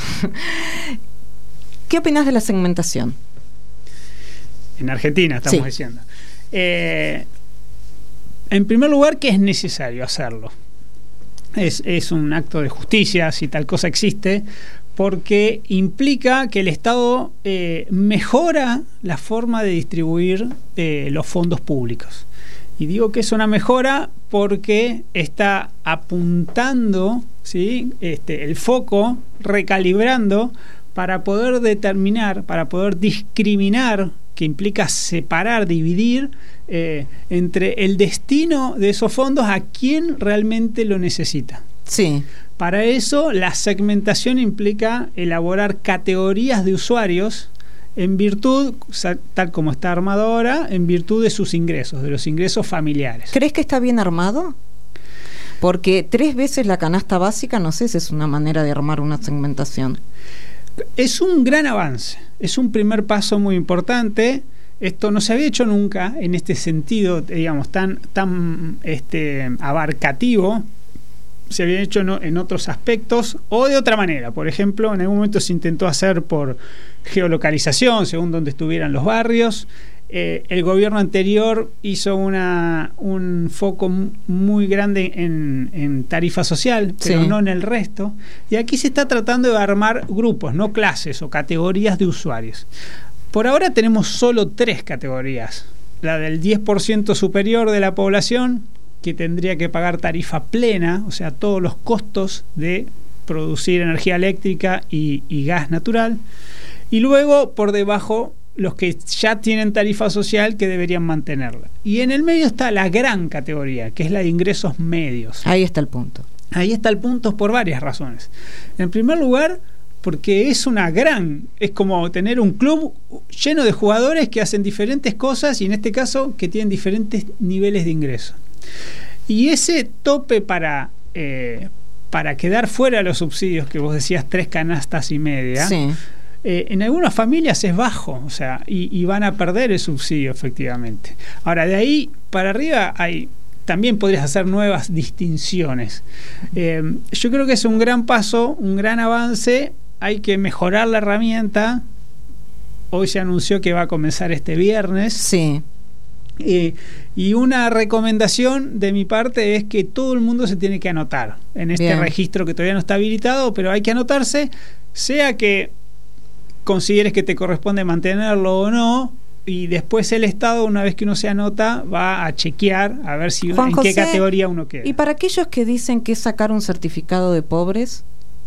¿Qué opinas de la segmentación? En Argentina, estamos sí. diciendo. Eh, en primer lugar, que es necesario hacerlo. Es, es un acto de justicia, si tal cosa existe, porque implica que el Estado eh, mejora la forma de distribuir eh, los fondos públicos. Y digo que es una mejora porque está apuntando, ¿sí? este, el foco, recalibrando para poder determinar, para poder discriminar, que implica separar, dividir eh, entre el destino de esos fondos a quien realmente lo necesita. Sí. Para eso, la segmentación implica elaborar categorías de usuarios en virtud, tal como está armado ahora, en virtud de sus ingresos, de los ingresos familiares. ¿Crees que está bien armado? Porque tres veces la canasta básica, no sé si es una manera de armar una segmentación. Es un gran avance, es un primer paso muy importante. Esto no se había hecho nunca en este sentido, digamos, tan, tan este, abarcativo. Se había hecho en, en otros aspectos o de otra manera. Por ejemplo, en algún momento se intentó hacer por geolocalización, según donde estuvieran los barrios. Eh, el gobierno anterior hizo una, un foco muy grande en, en tarifa social, pero sí. no en el resto. Y aquí se está tratando de armar grupos, no clases o categorías de usuarios. Por ahora tenemos solo tres categorías. La del diez por ciento superior de la población, que tendría que pagar tarifa plena, o sea, todos los costos de producir energía eléctrica y, y gas natural. Y luego, por debajo, los que ya tienen tarifa social que deberían mantenerla. Y en el medio está la gran categoría, que es la de ingresos medios. Ahí está el punto. Ahí está el punto por varias razones. En primer lugar, porque es una gran, es como tener un club lleno de jugadores que hacen diferentes cosas y en este caso que tienen diferentes niveles de ingreso. Y ese tope para, eh, para quedar fuera de los subsidios, que vos decías tres canastas y media, sí. Eh, en algunas familias es bajo, o sea, y, y van a perder el subsidio efectivamente. Ahora, de ahí para arriba hay, también podrías hacer nuevas distinciones. Eh, yo creo que es un gran paso, un gran avance. Hay que mejorar la herramienta. Hoy se anunció que va a comenzar este viernes. Sí. Eh, y una recomendación de mi parte es que todo el mundo se tiene que anotar en este Bien. registro que todavía no está habilitado, pero hay que anotarse, sea que consideres que te corresponde mantenerlo o no, y después el Estado, una vez que uno se anota, va a chequear a ver si Juan en José, qué categoría uno queda. ¿Y para aquellos que dicen que es sacar un certificado de pobres?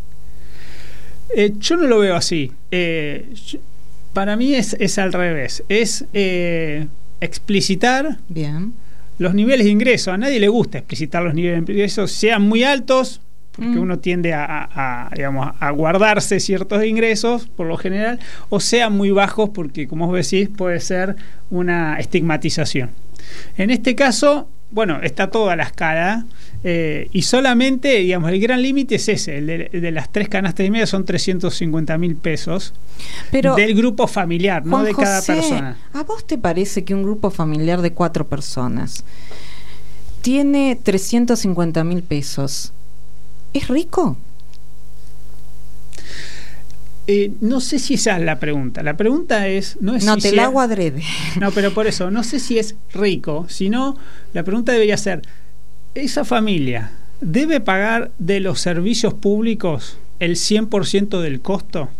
Eh, yo no lo veo así. Eh, yo, para mí es, es al revés. Es eh, explicitar Bien. los niveles de ingreso. A nadie le gusta explicitar los niveles de ingreso, sean muy altos, porque Mm. uno tiende a, a- a, digamos, a guardarse ciertos ingresos, por lo general, o sean muy bajos, porque, como vos decís, puede ser una estigmatización. En este caso, bueno, está toda la escala, eh, y solamente, digamos, el gran límite es ese, el de, de las tres canastas y media son trescientos cincuenta mil pesos Pero, del grupo familiar, no Juan de cada José, persona. ¿a vos te parece que un grupo familiar de cuatro personas tiene trescientos cincuenta mil pesos? ¿Es rico? Eh, no sé si esa es la pregunta. La pregunta es... No, es No, si te si la es- hago adrede. No, pero por eso, no sé si es rico, sino la pregunta debería ser, ¿esa familia debe pagar de los servicios públicos el cien por ciento del costo?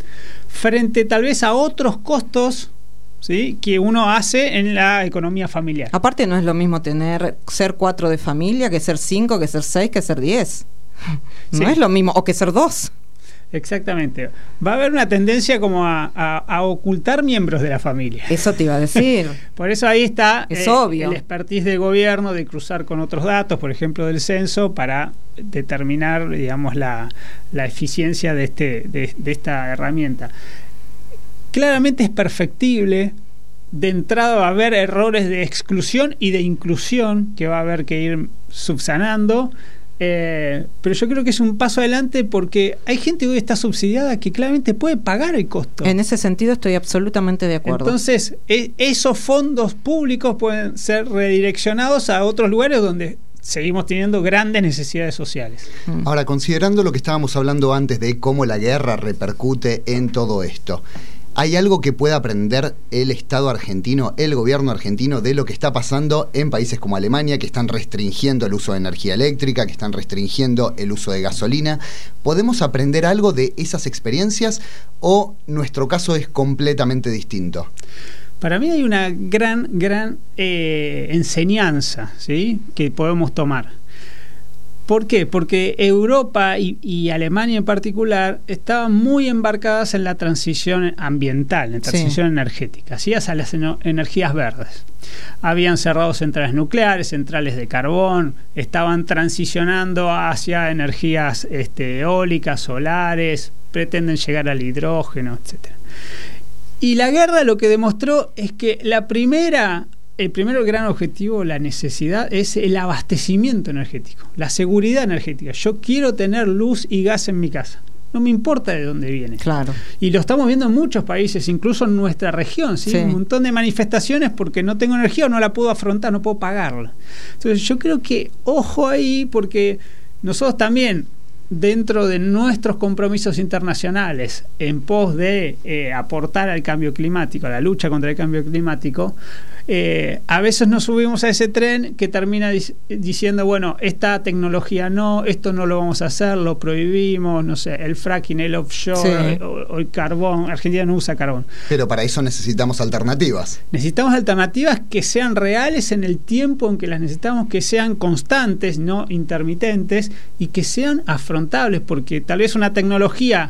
Frente tal vez a otros costos, ¿sí?, que uno hace en la economía familiar. Aparte no es lo mismo tener ser cuatro de familia que ser cinco, que ser seis, que ser diez. No Sí. es lo mismo, o que ser dos. Exactamente. Va a haber una tendencia como a, a- a ocultar miembros de la familia. Eso te iba a decir. Por eso ahí está Es eh, obvio. el expertise del gobierno de cruzar con otros datos, por ejemplo del censo, para determinar, digamos, la, la eficiencia de, este, de, de esta herramienta. Claramente es perfectible. De entrada va a haber errores de exclusión y de inclusión que va a haber que ir subsanando. Eh, pero yo creo que es un paso adelante porque hay gente que hoy está subsidiada que claramente puede pagar el costo. En ese sentido estoy absolutamente de acuerdo. Entonces, e- esos fondos públicos pueden ser redireccionados a otros lugares donde seguimos teniendo grandes necesidades sociales. Mm. Ahora, considerando lo que estábamos hablando antes de cómo la guerra repercute en todo esto, ¿hay algo que pueda aprender el Estado argentino, el gobierno argentino, de lo que está pasando en países como Alemania, que están restringiendo el uso de energía eléctrica, que están restringiendo el uso de gasolina? ¿Podemos aprender algo de esas experiencias o nuestro caso es completamente distinto? Para mí hay una gran, gran eh, enseñanza, ¿sí?, que podemos tomar. ¿Por qué? Porque Europa y, y Alemania en particular estaban muy embarcadas en la transición ambiental, en la transición Sí. energética, ¿sí?, hacia las eno- energías verdes. Habían cerrado centrales nucleares, centrales de carbón, estaban transicionando hacia energías este, eólicas, solares, pretenden llegar al hidrógeno, etcétera. Y la guerra lo que demostró es que la primera, el primer gran objetivo, la necesidad, es el abastecimiento energético, la seguridad energética. Yo quiero tener luz y gas en mi casa. No me importa de dónde viene. Claro. Y lo estamos viendo en muchos países, incluso en nuestra región, ¿sí? Sí. Un montón de manifestaciones porque no tengo energía o no la puedo afrontar, no puedo pagarla. Entonces yo creo que ojo ahí, porque nosotros también, dentro de nuestros compromisos internacionales en pos de eh, aportar al cambio climático, a la lucha contra el cambio climático, eh, a veces nos subimos a ese tren que termina dic- diciendo, bueno, esta tecnología no, esto no lo vamos a hacer, lo prohibimos, no sé, el fracking, el offshore, Sí. o, o el carbón. Argentina no usa carbón. Pero para eso necesitamos alternativas. Necesitamos alternativas que sean reales en el tiempo en que las necesitamos, que sean constantes, no intermitentes, y que sean afrontables, porque tal vez una tecnología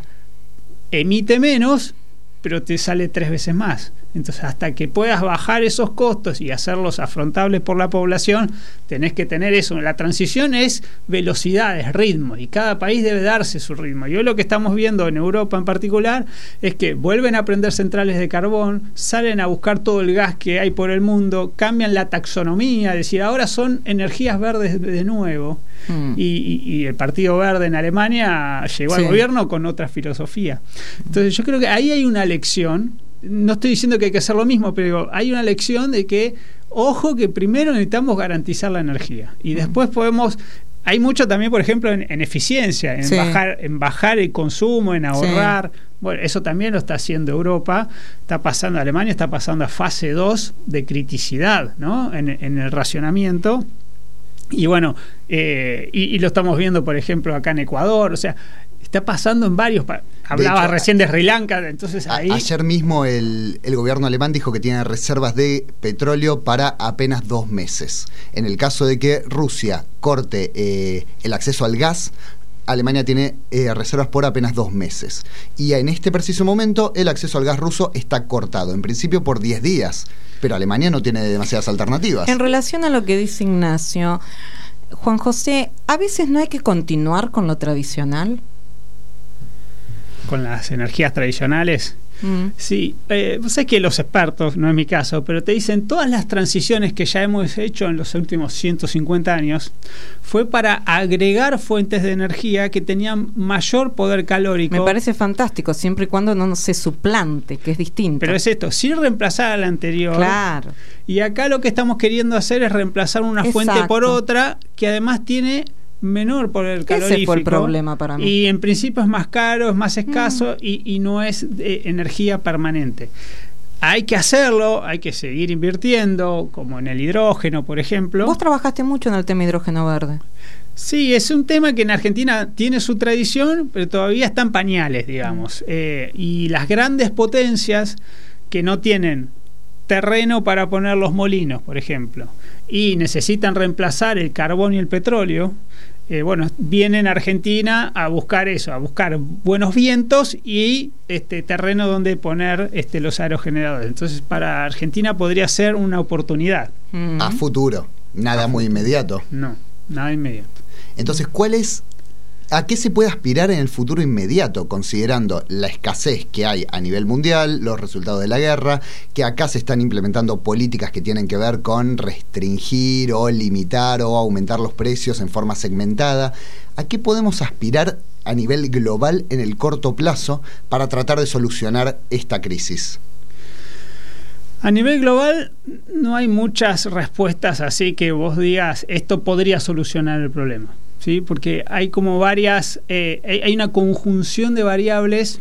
emite menos, pero te sale tres veces más. Entonces, hasta que puedas bajar esos costos y hacerlos afrontables por la población, tenés que tener eso. La transición es velocidad, es ritmo, y cada país debe darse su ritmo. Y hoy lo que estamos viendo en Europa en particular es que vuelven a prender centrales de carbón, salen a buscar todo el gas que hay por el mundo, cambian la taxonomía, es decir, ahora son energías verdes de nuevo. Mm. Y, y- y el Partido Verde en Alemania llegó Sí. al gobierno con otra filosofía. Entonces yo creo que ahí hay una lección. No estoy diciendo que hay que hacer lo mismo, pero digo, hay una lección de que, ojo, que primero necesitamos garantizar la energía y después podemos... Hay mucho también, por ejemplo, en, en eficiencia, en, Sí. bajar, en bajar el consumo, en ahorrar. Bueno, eso también lo está haciendo Europa, está pasando, Alemania está pasando a fase dos de criticidad, ¿no?, en, en el racionamiento. Y bueno, eh, y, y lo estamos viendo, por ejemplo, acá en Ecuador, o sea, está pasando en varios países. Hablaba hecho, recién de Sri Lanka, entonces A- ahí... Ayer mismo el, el gobierno alemán dijo que tiene reservas de petróleo para apenas dos meses. En el caso de que Rusia corte eh, el acceso al gas, Alemania tiene eh, reservas por apenas dos meses. Y en este preciso momento el acceso al gas ruso está cortado, en principio por diez días. Pero Alemania no tiene demasiadas alternativas. En relación a lo que dice Ignacio, Juan José, ¿a veces no hay que continuar con lo tradicional? Con las energías tradicionales. Mm. Sí, eh, vos sabés que los expertos, no es mi caso, pero te dicen todas las transiciones que ya hemos hecho en los últimos ciento cincuenta años fue para agregar fuentes de energía que tenían mayor poder calórico. Me parece fantástico, siempre y cuando no se suplante, que es distinto. Pero es esto, sin reemplazar a la anterior. Claro. Y acá lo que estamos queriendo hacer es reemplazar una Exacto. fuente por otra que además tiene menor poder calorífico. Ese fue el problema para mí. Y en principio es más caro, es más escaso mm. y, y no es eh, energía permanente. Hay que hacerlo, hay que seguir invirtiendo, como en el hidrógeno, por ejemplo. Vos trabajaste mucho en el tema hidrógeno verde. Sí, es un tema que en Argentina tiene su tradición, pero todavía está en pañales, digamos. Mm. Eh, y las grandes potencias que no tienen terreno para poner los molinos, por ejemplo, y necesitan reemplazar el carbón y el petróleo, Eh, bueno, vienen a Argentina a buscar eso, a buscar buenos vientos y este terreno donde poner este los aerogeneradores. Entonces, para Argentina podría ser una oportunidad. Mm. A futuro, nada a muy futuro. Inmediato. No, nada inmediato. Entonces, ¿cuál es, a qué se puede aspirar en el futuro inmediato, considerando la escasez que hay a nivel mundial, los resultados de la guerra, que acá se están implementando políticas que tienen que ver con restringir o limitar o aumentar los precios en forma segmentada? ¿A qué podemos aspirar a nivel global en el corto plazo para tratar de solucionar esta crisis? A nivel global no hay muchas respuestas así que vos digas esto podría solucionar el problema. ¿Sí? Porque hay como varias, eh, hay una conjunción de variables,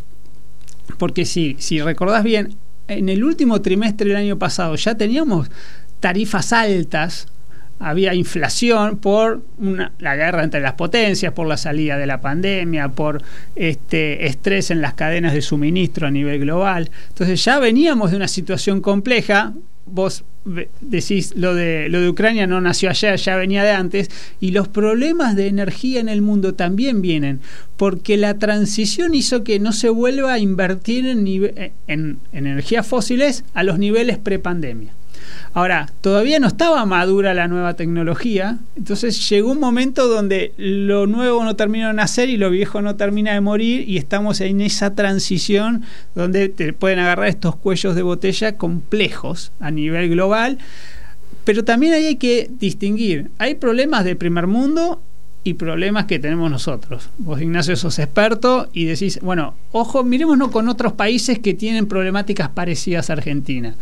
porque si, si recordás bien, en el último trimestre del año pasado ya teníamos tarifas altas, había inflación por una, la guerra entre las potencias, por la salida de la pandemia, por este estrés en las cadenas de suministro a nivel global. Entonces ya veníamos de una situación compleja. Vos decís lo de lo de Ucrania no nació ayer, ya venía de antes, y los problemas de energía en el mundo también vienen porque la transición hizo que no se vuelva a invertir en, nive- en, en energías fósiles a los niveles prepandemia. Ahora, todavía no estaba madura la nueva tecnología, entonces llegó un momento donde lo nuevo no terminó de nacer y lo viejo no termina de morir, y estamos en esa transición donde te pueden agarrar estos cuellos de botella complejos a nivel global, pero también ahí hay que distinguir, hay problemas de primer mundo y problemas que tenemos nosotros. Vos, Ignacio, sos experto y decís, bueno, ojo, mirémonos con otros países que tienen problemáticas parecidas a Argentina.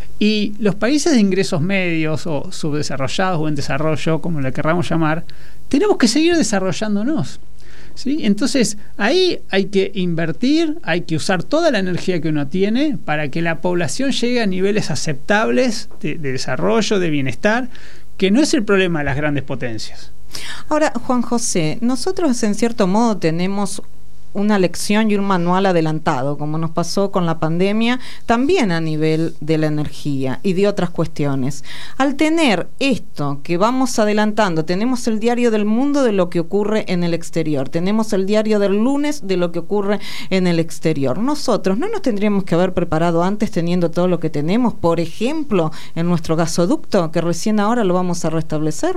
Y los países de ingresos medios o subdesarrollados o en desarrollo, como le querramos llamar, tenemos que seguir desarrollándonos, ¿sí? Entonces, ahí hay que invertir, hay que usar toda la energía que uno tiene para que la población llegue a niveles aceptables de, de desarrollo, de bienestar, que no es el problema de las grandes potencias. Ahora, Juan José, nosotros en cierto modo tenemos una lección y un manual adelantado, como nos pasó con la pandemia, también a nivel de la energía y de otras cuestiones. Al tener esto que vamos adelantando, tenemos el diario del mundo de lo que ocurre en el exterior, tenemos el diario del lunes de lo que ocurre en el exterior. Nosotros no nos tendríamos que haber preparado antes teniendo todo lo que tenemos, por ejemplo, en nuestro gasoducto, que recién ahora lo vamos a restablecer.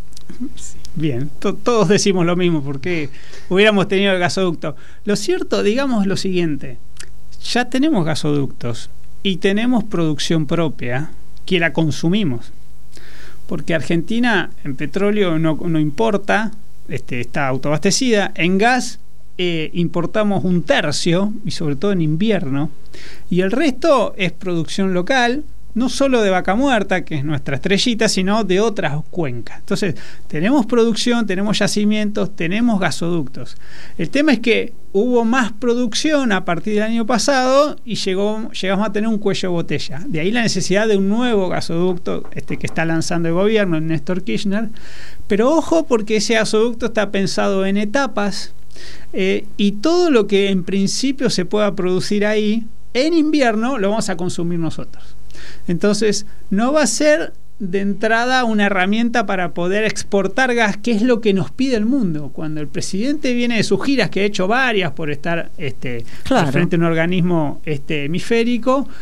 Bien, to- todos decimos lo mismo, porque hubiéramos tenido el gasoducto. Lo cierto, digamos lo siguiente, ya tenemos gasoductos y tenemos producción propia que la consumimos, porque Argentina en petróleo no, no importa, este, está autoabastecida, en gas eh, importamos un tercio, y sobre todo en invierno, y el resto es producción local, no solo de Vaca Muerta, que es nuestra estrellita, sino de otras cuencas. Entonces, tenemos producción, tenemos yacimientos, tenemos gasoductos. El tema es que hubo más producción a partir del año pasado y llegó, llegamos a tener un cuello de botella. De ahí la necesidad de un nuevo gasoducto este que está lanzando el gobierno, Néstor Kirchner. Pero ojo, porque ese gasoducto está pensado en etapas, eh, y todo lo que en principio se pueda producir ahí, en invierno lo vamos a consumir nosotros. Entonces, no va a ser de entrada una herramienta para poder exportar gas, que es lo que nos pide el mundo. Cuando el presidente viene de sus giras, que ha hecho varias por estar este, claro, al frente de un organismo este, hemisférico,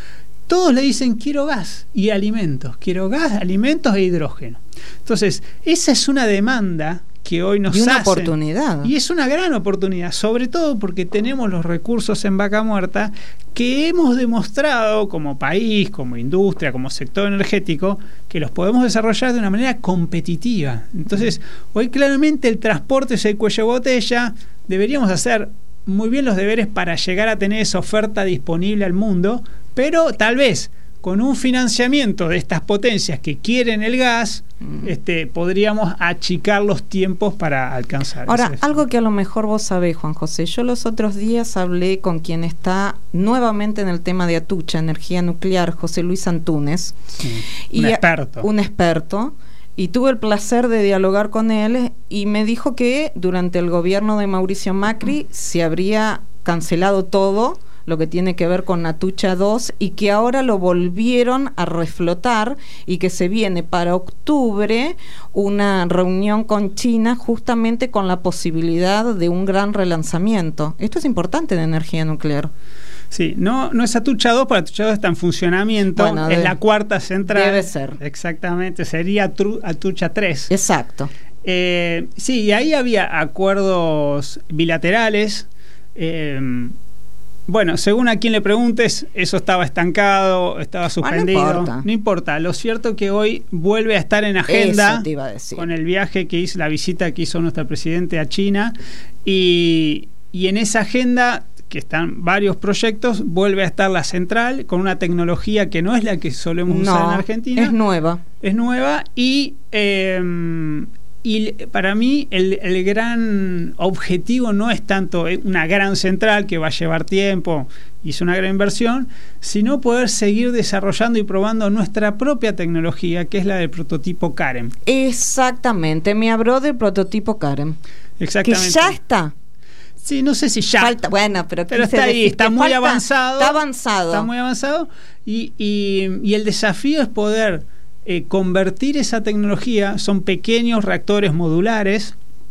todos le dicen quiero gas y alimentos, quiero gas, alimentos e hidrógeno. Entonces, esa es una demanda que hoy nos y una hacen, oportunidad. Y es una gran oportunidad, sobre todo porque tenemos los recursos en Vaca Muerta que hemos demostrado como país, como industria, como sector energético, que los podemos desarrollar de una manera competitiva. Entonces, hoy claramente el transporte es el cuello de botella, deberíamos hacer muy bien los deberes para llegar a tener esa oferta disponible al mundo, pero tal vez con un financiamiento de estas potencias que quieren el gas, mm. este, podríamos achicar los tiempos para alcanzar. Ahora, algo que a lo mejor vos sabés, Juan José, yo los otros días hablé con quien está nuevamente en el tema de Atucha, energía nuclear, José Luis Antúnez. Sí, y un experto. Un experto. Y tuve el placer de dialogar con él y me dijo que durante el gobierno de Mauricio Macri se habría cancelado todo lo que tiene que ver con Atucha dos y que ahora lo volvieron a reflotar y que se viene para octubre una reunión con China justamente con la posibilidad de un gran relanzamiento. Esto es importante en energía nuclear. Sí, no, no es Atucha dos, pero Atucha dos está en funcionamiento, bueno, es debe, la cuarta central. Debe ser. Exactamente, sería Atucha tres. Exacto. Eh, sí, y ahí había acuerdos bilaterales. Eh, Bueno, según a quien le preguntes, eso estaba estancado, estaba suspendido. Ah, no importa. No importa. Lo cierto es que hoy vuelve a estar en agenda. Eso te iba a decir. Con el viaje que hizo, la visita que hizo nuestro presidente a China. Y, y en esa agenda, que están varios proyectos, vuelve a estar la central con una tecnología que no es la que solemos no, usar en Argentina. Es nueva. Es nueva y... Eh, Y para mí el, el gran objetivo no es tanto una gran central que va a llevar tiempo y es una gran inversión, sino poder seguir desarrollando y probando nuestra propia tecnología, que es la del prototipo Karen. Exactamente, me habló del prototipo Karen. Exactamente. Que ya está. Sí, no sé si ya. Falta, bueno, pero, pero está ahí, está muy falta, avanzado. Está avanzado. Está muy avanzado y, y, y el desafío es poder... Eh, convertir esa tecnología, son pequeños reactores modulares,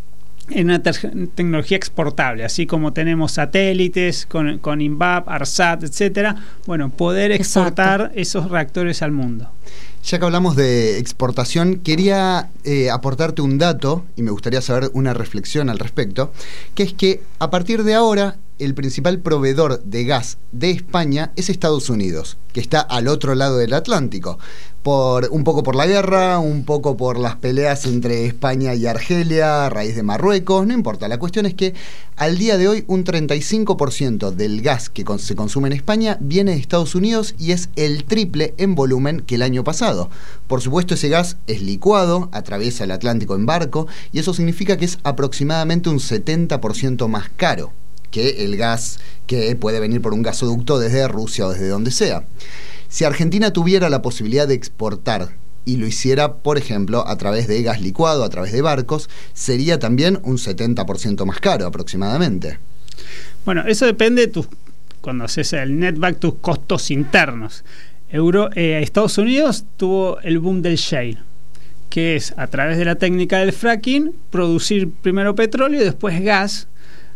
en una te- tecnología exportable, así como tenemos satélites con, con INVAP, ARSAT, etcétera. Bueno, poder exportar Exacto. esos reactores al mundo. Ya que hablamos de exportación, quería eh, aportarte un dato, y me gustaría saber una reflexión al respecto, que es que a partir de ahora el principal proveedor de gas de España es Estados Unidos, que está al otro lado del Atlántico, por un poco por la guerra, un poco por las peleas entre España y Argelia a raíz de Marruecos, no importa, la cuestión es que al día de hoy un treinta y cinco por ciento del gas que con- se consume en España viene de Estados Unidos y es el triple en volumen que el año pasado. Por supuesto, ese gas es licuado, atraviesa el Atlántico en barco y eso significa que es aproximadamente un setenta por ciento más caro que el gas que puede venir por un gasoducto desde Rusia o desde donde sea. Si Argentina tuviera la posibilidad de exportar y lo hiciera, por ejemplo, a través de gas licuado, a través de barcos, sería también un setenta por ciento más caro aproximadamente. Bueno, eso depende de tus, cuando haces el netback, tus costos internos. Euro, eh, Estados Unidos tuvo el boom del shale, que es a través de la técnica del fracking, producir primero petróleo y después gas,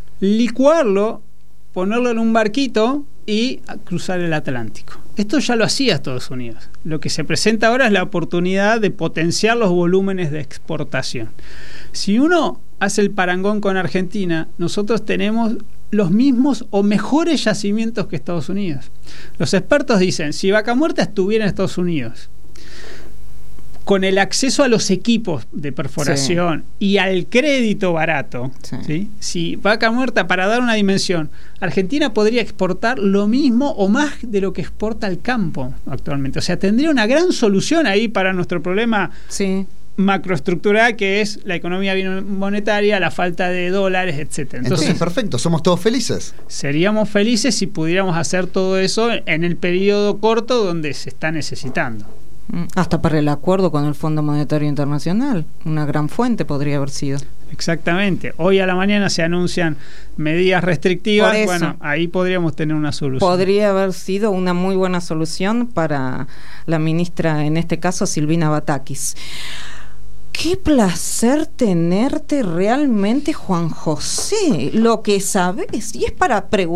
licuarlo, ponerlo en un barquito y cruzar el Atlántico. Esto ya lo hacía Estados Unidos. Lo que se presenta ahora es la oportunidad de potenciar los volúmenes de exportación. Si uno hace el parangón con Argentina, nosotros tenemos los mismos o mejores yacimientos que Estados Unidos. Los expertos dicen, si Vaca Muerta estuviera en Estados Unidos, con el acceso a los equipos de perforación sí. y al crédito barato, sí. ¿sí? Si Vaca Muerta, para dar una dimensión, Argentina podría exportar lo mismo o más de lo que exporta el campo actualmente. O sea, tendría una gran solución ahí para nuestro problema sí. macroestructural, que es la economía monetaria, la falta de dólares, etcétera. Entonces, Entonces, perfecto, somos todos felices. Seríamos felices si pudiéramos hacer todo eso en el periodo corto donde se está necesitando. Hasta para el acuerdo con el Fondo Monetario Internacional, una gran fuente podría haber sido. Exactamente. Hoy a la mañana se anuncian medidas restrictivas. Bueno, ahí podríamos tener una solución. Podría haber sido una muy buena solución para la ministra, en este caso Silvina Batakis. Qué placer tenerte realmente, Juan José. Lo que sabes, y es para preguntar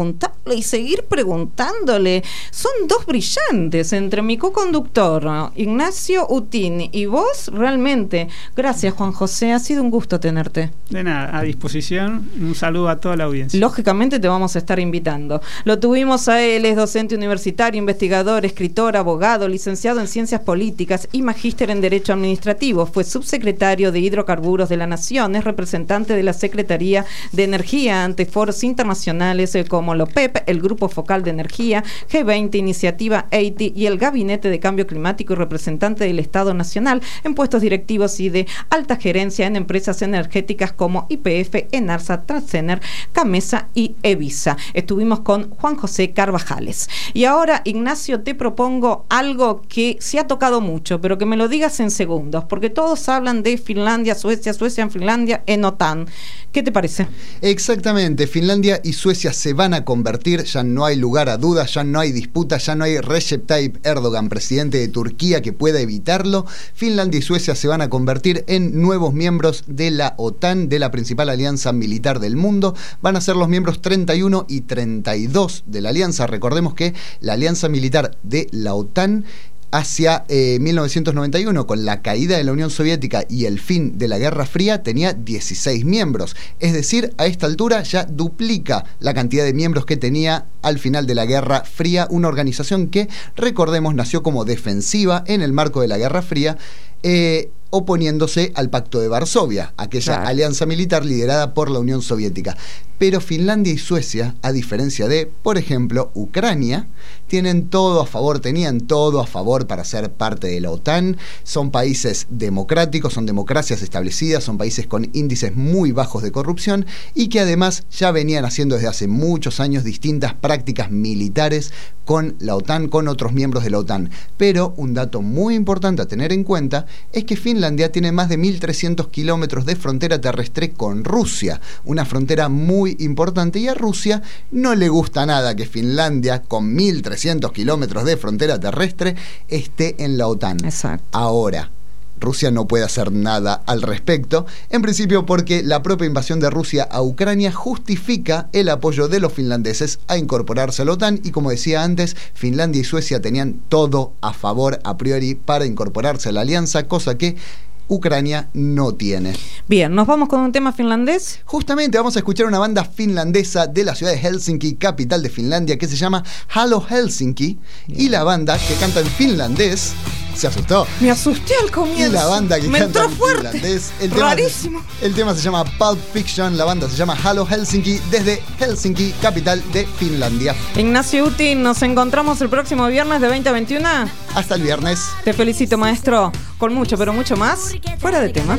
preguntarle y seguir preguntándole. Son dos brillantes entre mi co-conductor, ¿no? Ignacio Utín, y vos, realmente. Gracias, Juan José, ha sido un gusto tenerte. De nada, a disposición. Un saludo a toda la audiencia. Lógicamente te vamos a estar invitando. Lo tuvimos a él, es docente universitario, investigador, escritor, abogado, licenciado en Ciencias Políticas y magíster en Derecho Administrativo. Fue subsecretario de Hidrocarburos de la Nación, es representante de la Secretaría de Energía ante foros internacionales eh, como la O P E P, el Grupo Focal de Energía, G veinte, Iniciativa ochenta y el Gabinete de Cambio Climático, y representante del Estado Nacional en puestos directivos y de alta gerencia en empresas energéticas como Y P F, Enarsa, Transener, Camesa y Evisa. Estuvimos con Juan José Carvajales. Y ahora, Ignacio, te propongo algo que se ha tocado mucho, pero que me lo digas en segundos, porque todos hablan de Finlandia, Suecia, Suecia en Finlandia, en OTAN. ¿Qué te parece? Exactamente, Finlandia y Suecia se van a convertir, ya no hay lugar a dudas, ya no hay disputa, ya no hay Recep Tayyip Erdogan, presidente de Turquía, que pueda evitarlo. Finlandia y Suecia se van a convertir en nuevos miembros de la OTAN, de la principal alianza militar del mundo. Van a ser los miembros treinta y uno y treinta y dos de la alianza. Recordemos que la alianza militar de la OTAN hacia eh, mil novecientos noventa y uno, con la caída de la Unión Soviética y el fin de la Guerra Fría, tenía dieciséis miembros. Es decir, a esta altura ya duplica la cantidad de miembros que tenía al final de la Guerra Fría, una organización que, recordemos, nació como defensiva en el marco de la Guerra Fría, eh, oponiéndose al Pacto de Varsovia, aquella claro. alianza militar liderada por la Unión Soviética. Pero Finlandia y Suecia, a diferencia de, por ejemplo, Ucrania, tienen todo a favor, tenían todo a favor para ser parte de la OTAN. Son países democráticos, son democracias establecidas, son países con índices muy bajos de corrupción y que además ya venían haciendo desde hace muchos años distintas prácticas militares con la OTAN, con otros miembros de la OTAN. Pero un dato muy importante a tener en cuenta es que Finlandia tiene más de mil trescientos kilómetros de frontera terrestre con Rusia, una frontera muy importante, y a Rusia no le gusta nada que Finlandia, con mil trescientos kilómetros de frontera terrestre, esté en la OTAN. Exacto. Ahora, Rusia no puede hacer nada al respecto, en principio porque la propia invasión de Rusia a Ucrania justifica el apoyo de los finlandeses a incorporarse a la OTAN, y como decía antes, Finlandia y Suecia tenían todo a favor a priori para incorporarse a la alianza, cosa que Ucrania no tiene. Bien, ¿nos vamos con un tema finlandés? Justamente vamos a escuchar una banda finlandesa de la ciudad de Helsinki, capital de Finlandia, que se llama Halo Helsinki. Bien. Y la banda que canta en finlandés se asustó. Me asusté al comienzo. Y la banda que Me canta entró en fuerte. finlandés. El tema, Rarísimo. El tema se llama Pulp Fiction. La banda se llama Halo Helsinki, desde Helsinki, capital de Finlandia. Ignacio Utín, nos encontramos el próximo viernes de veinte a veintiuno. Hasta el viernes. Te felicito, maestro. Con mucho, pero mucho más. Fuera de tema.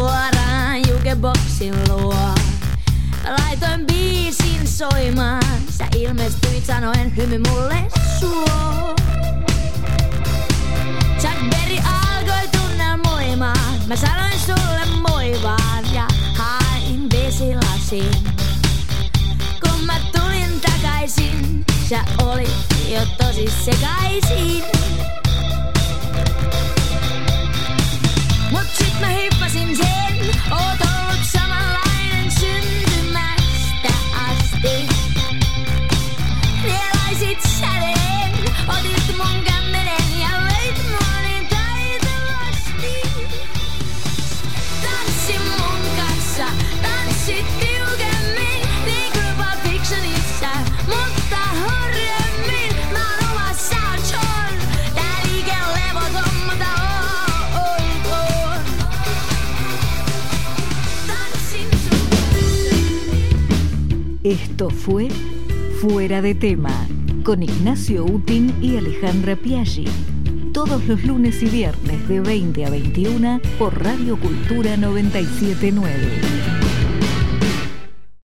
Laitoin biisin soimaan, sä ilmestyit sanoen hymy mulle suo. Chuck Berry alkoi tunnelmoimaan, mä sanoin sulle moi vaan ja hain vesilasin. Kun mä tulin takaisin, sä olit jo tosi sekaisin. Mut sit mä hyppäsin sen, oot ollut samanlainen syntymästä asti. Nielaisit säden, otit mun kämmenen ja veit mua niin taitavasti. Tanssi mun kanssa, tanssi tiukemmin, niin kuin Pulp Fictionissa, mutta hurjemmin. Mä oon omassa John, tää liike on levoton, mutta Esto fue Fuera de Tema, con Ignacio Utín y Alejandra Piaggi. Todos los lunes y viernes de veinte a veintiuno por Radio Cultura noventa y siete punto nueve.